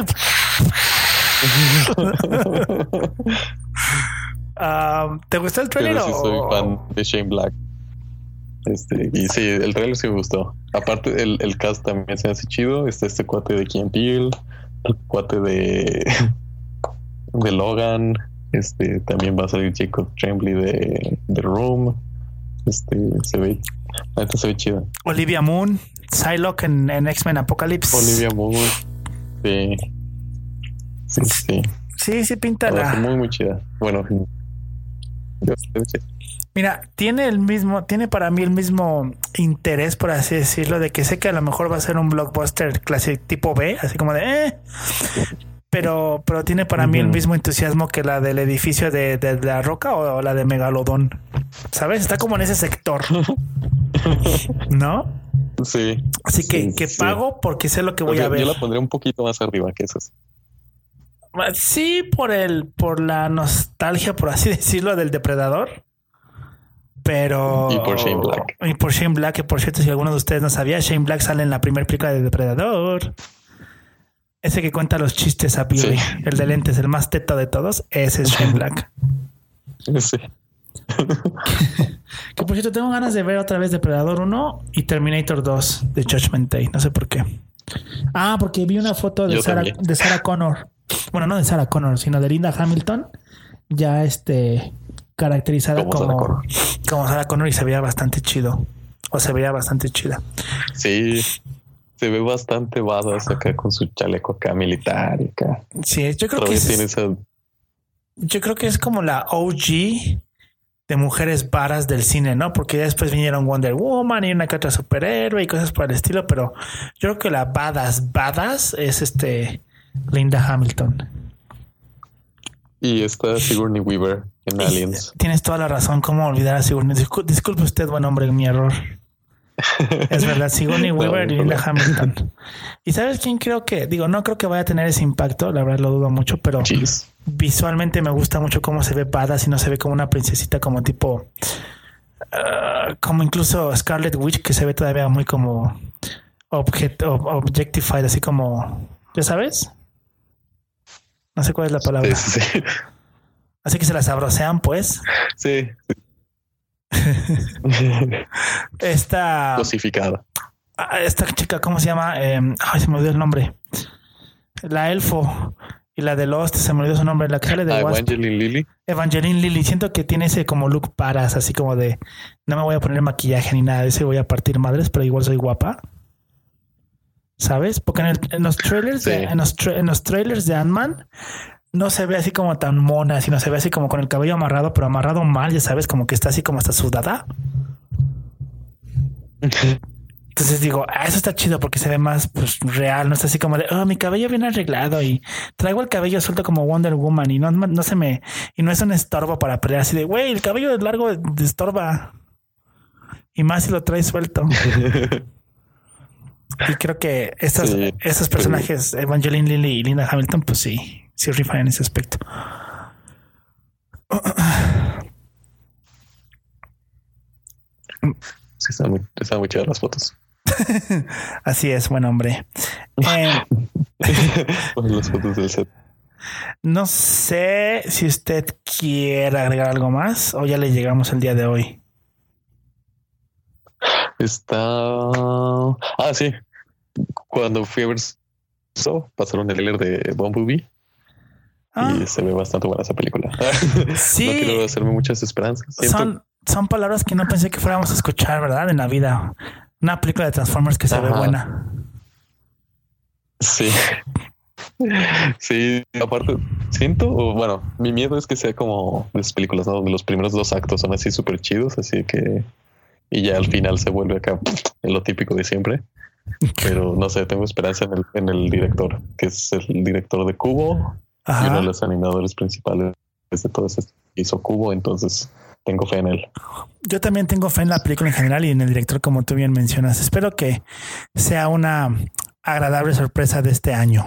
uh, ¿Te gustó el trailer? Sí, soy o... fan de Shane Black. Este, y sí, el trailer sí me gustó. Aparte, el, el cast también se hace chido. Está este cuate de Key and Peele, el cuate de de Logan. Este también va a salir Jacob Tremblay de The Room. Este se ve, ahorita se ve chido. Olivia Moon, Psylocke en, en X-Men Apocalypse. Olivia Moon, sí, sí, sí, sí, sí pinta la... muy muy chida. Bueno, mira, tiene el mismo, tiene para mí el mismo interés, por así decirlo, de que sé que a lo mejor va a ser un blockbuster clase tipo B, así como de, eh, pero, pero tiene para uh-huh. mí el mismo entusiasmo que la del edificio de, de, de La Roca o, o la de Megalodón, ¿sabes? Está como en ese sector, ¿no? Sí. Así que, sí, que sí. pago porque sé lo que voy yo, a ver. Yo la pondría un poquito más arriba que esas. Sí, por el, por la nostalgia, por así decirlo, del Depredador. Pero... Y por Shane Black. Y por Shane Black, que por cierto, si alguno de ustedes no sabía, Shane Black sale en la primera película de Depredador. Ese que cuenta los chistes a Billy. Sí. El de lentes, el más teto de todos. Ese es Shane Black. Sí. Que por cierto, tengo ganas de ver otra vez Depredador uno y Terminator dos de Judgment Day. No sé por qué. Ah, porque vi una foto de Sarah, de Sarah Connor. Bueno, no de Sarah Connor, sino de Linda Hamilton. Ya este... caracterizada como, como, Sarah Connor. como Sarah Connor y se veía bastante chido. O se veía bastante chida. Sí, se ve bastante badass acá con su chaleco acá militar y acá. Sí, yo creo que es, tiene esa... yo creo que es como la O G de mujeres varas del cine, ¿no? Porque ya después vinieron Wonder Woman y una que otra superhéroe y cosas por el estilo, pero yo creo que la badass badass es este Linda Hamilton. Y está Sigourney Weaver en y Aliens. Tienes toda la razón. ¿Cómo olvidar a Sigourney? Discul- disculpe usted, buen hombre, mi error. Es verdad, Sigourney Weaver no, y Linda Hamilton. ¿Y sabes quién creo que? Digo, no creo que vaya a tener ese impacto. La verdad lo dudo mucho, pero Jeez. visualmente me gusta mucho cómo se ve badass y no se ve como una princesita como tipo... Uh, como incluso Scarlet Witch, que se ve todavía muy como... Object, objectified, así como... ¿Ya sabes? No sé cuál es la palabra. Sí, sí. Así que se la sabrosean, pues. Sí. Esta... Cosificada. Esta chica, ¿cómo se llama? Eh, ay, se me olvidó el nombre. La elfo y la de Lost, se me olvidó su nombre. La que sale de ah, Wasp. Evangeline Lilly. Evangeline Lilly. Siento que tiene ese como look paras, así como de... No me voy a poner maquillaje ni nada de eso. Voy a partir madres, pero igual soy guapa. ¿Sabes? Porque en, el, en los trailers sí. de, en, los tra- en los trailers de Ant-Man no se ve así como tan mona, sino se ve así como con el cabello amarrado, pero amarrado mal, ya sabes, como que está así como está sudada. Entonces digo, ah, eso está chido porque se ve más pues real, no está así como de, oh, mi cabello bien arreglado y traigo el cabello suelto como Wonder Woman y no, no se me, y no es un estorbo para pelear así de, güey, el cabello largo estorba. Y más si lo traes suelto. Y creo que estos, sí, estos personajes, sí. Evangeline Lilly y Linda Hamilton, pues sí, sí rifan en ese aspecto. Sí, están muy, están muy chidas las fotos. Así es, buen hombre. Eh, las fotos del set. No sé si usted quiere agregar algo más o ya le llegamos el día de hoy. Está... Ah, sí. Cuando fui a ver eso, pasaron el trailer de Bumblebee ah. y se ve bastante buena esa película. Sí. No quiero hacerme muchas esperanzas. Siento... Son, son palabras que no pensé que fuéramos a escuchar, ¿verdad? En la vida. Una película de Transformers que se Ajá. ve buena. Sí. Sí, aparte, siento, o bueno, mi miedo es que sea como las películas, ¿no? Donde los primeros dos actos son así súper chidos, así que... Y ya al final se vuelve acá en lo típico de siempre. Pero no sé, tengo esperanza en el, en el director, que es el director de Cubo. Ajá. Y uno de los animadores principales de todo eso hizo Cubo, entonces tengo fe en él. Yo también tengo fe en la película en general y en el director, como tú bien mencionas. Espero que sea una agradable sorpresa de este año.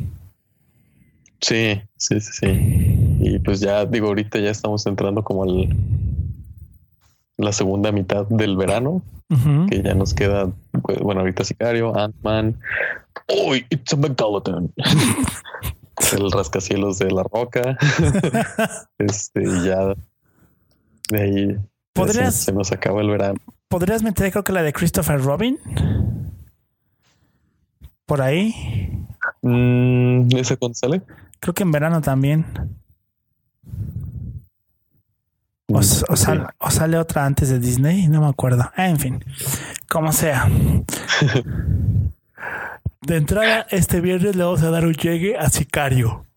Sí, sí, sí, sí. Y pues ya digo, ahorita ya estamos entrando como al... la segunda mitad del verano, uh-huh. que ya nos queda, bueno, ahorita Sicario, Ant-Man, oh, it's a Megalodon, el rascacielos de La Roca, este, ya de ahí ¿Podrías, se, se nos acaba el verano. ¿Podrías meter creo que la de Christopher Robin? ¿Por ahí? Mm, ¿Ese cuándo sale? Creo que en verano también. O, o, sal, o sale otra antes de Disney, no me acuerdo. Ah, en fin, como sea. De entrada, este viernes le vamos a dar un llegue a Sicario.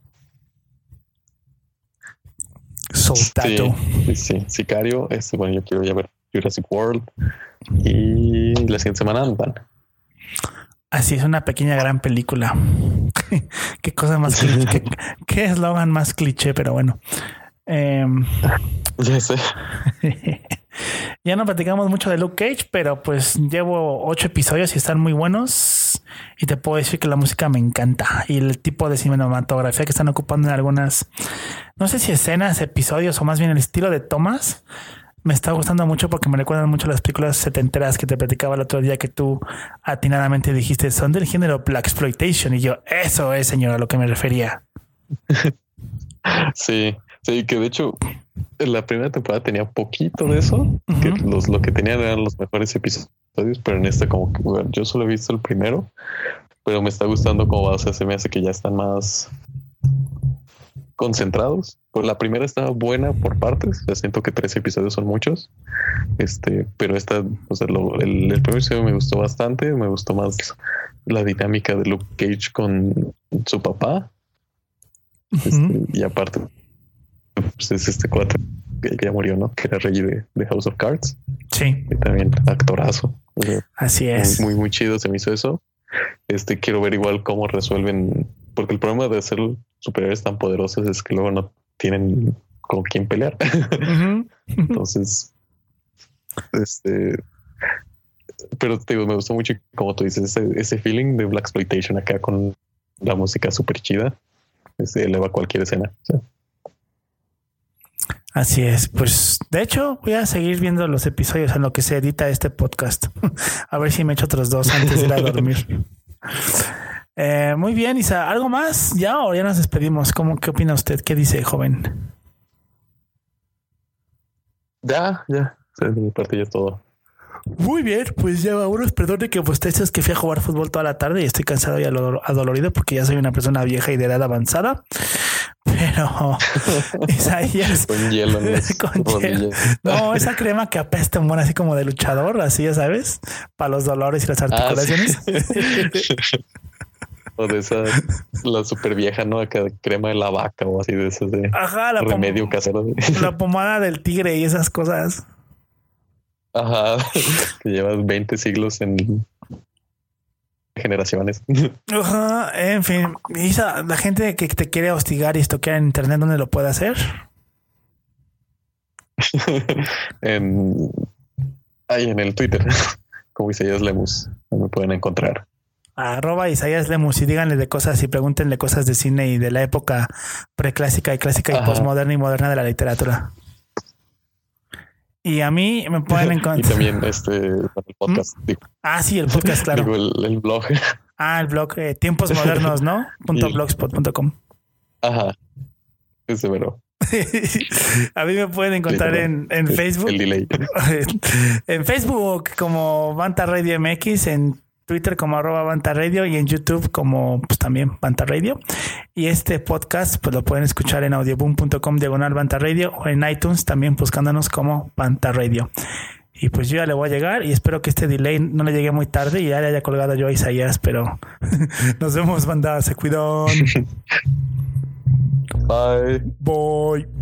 Soldado. Sí, sí, sí. Sicario. Este, bueno, yo quiero ya ver Jurassic World y la siguiente semana Ant-Man. Así es, una pequeña gran película. Qué cosa más cliché, qué, qué eslogan más cliché, pero bueno. Eh, ya sé. Ya no platicamos mucho de Luke Cage, pero pues llevo ocho episodios y están muy buenos. Y te puedo decir que la música me encanta. Y el tipo de cinematografía que están ocupando en algunas, no sé si escenas, episodios o más bien el estilo de tomas, me está gustando mucho porque me recuerdan mucho las películas setenteras que te platicaba el otro día que tú atinadamente dijiste son del género Blaxploitation. Y yo, eso es, señor, a lo que me refería. Sí, sí, que de hecho la primera temporada tenía poquito de eso, uh-huh. que los, lo que tenían eran los mejores episodios, pero en esta como que bueno, yo solo he visto el primero, pero me está gustando cómo va, o sea, se me hace que ya están más concentrados. Pues la primera estaba buena por partes, ya siento que tres episodios son muchos, este, pero esta, o sea, lo, el, el primer episodio me gustó bastante, me gustó más la dinámica de Luke Cage con su papá. Este, uh-huh. Y aparte pues es este cuatro que ya murió, ¿no? Que era rey de, de House of Cards. Sí. Y también actorazo. O sea, así es. Muy, muy, muy chido se me hizo eso. Este, quiero ver igual cómo resuelven, porque el problema de hacer superhéroes tan poderosos es que luego no tienen con quién pelear. Uh-huh. Entonces, este, pero te digo, me gustó mucho como tú dices, ese, ese feeling de Blaxploitation acá con la música súper chida. Se eleva cualquier escena. ¿Sí? Así es. Pues de hecho voy a seguir viendo los episodios en lo que se edita este podcast. A ver si me echo otros dos antes de ir a dormir. eh, muy bien, Isa. ¿Algo más? ¿Ya o ya nos despedimos? ¿Cómo, qué opina usted? ¿Qué dice, joven? Ya, ya. De mi parte ya es todo. Muy bien, pues ya vámonos. Perdone que pues te es que fui a jugar fútbol toda la tarde y estoy cansado y adolorido porque ya soy una persona vieja y de edad avanzada. Pero Isaías con hielo, ¿no? con hielo. No, esa crema que apesta un buen así como de luchador, así ya sabes, para los dolores y las articulaciones. Ah, sí. O de esa, la súper vieja, ¿no? Acá crema de la vaca o así de esas de Ajá, la remedio pom- casero. La pomada del tigre y esas cosas. Ajá, que llevas veinte siglos en generaciones. Ajá, en fin. Isa, la gente que te quiere hostigar y estoquear en internet, ¿dónde lo puede hacer? en, ahí en el Twitter, como Isaías Lemus, me pueden encontrar. Arroba Isaías Lemus y díganle de cosas y pregúntenle cosas de cine y de la época preclásica y clásica Ajá. y posmoderna y moderna de la literatura. Y a mí me pueden encontrar. Y también este el podcast. ¿Mm? Digo. Ah, sí, el podcast, claro. Digo, el, el blog. Ah, el blog eh, Tiempos Modernos, ¿no? Punto el... blogspot punto com. Ajá. Ese bueno. A mí me pueden encontrar sí, en, en Facebook. El delay. En Facebook como Banta Radio M X, en Twitter como arroba Banta Radio y en YouTube como pues también Banta Radio. Y este podcast pues lo pueden escuchar en audioboom punto com diagonal Banta Radio o en iTunes también buscándonos como Banta Radio. Y pues yo ya le voy a llegar y espero que este delay no le llegue muy tarde y ya le haya colgado yo a Isaías, pero nos vemos, banda, se cuidan. Bye. Bye.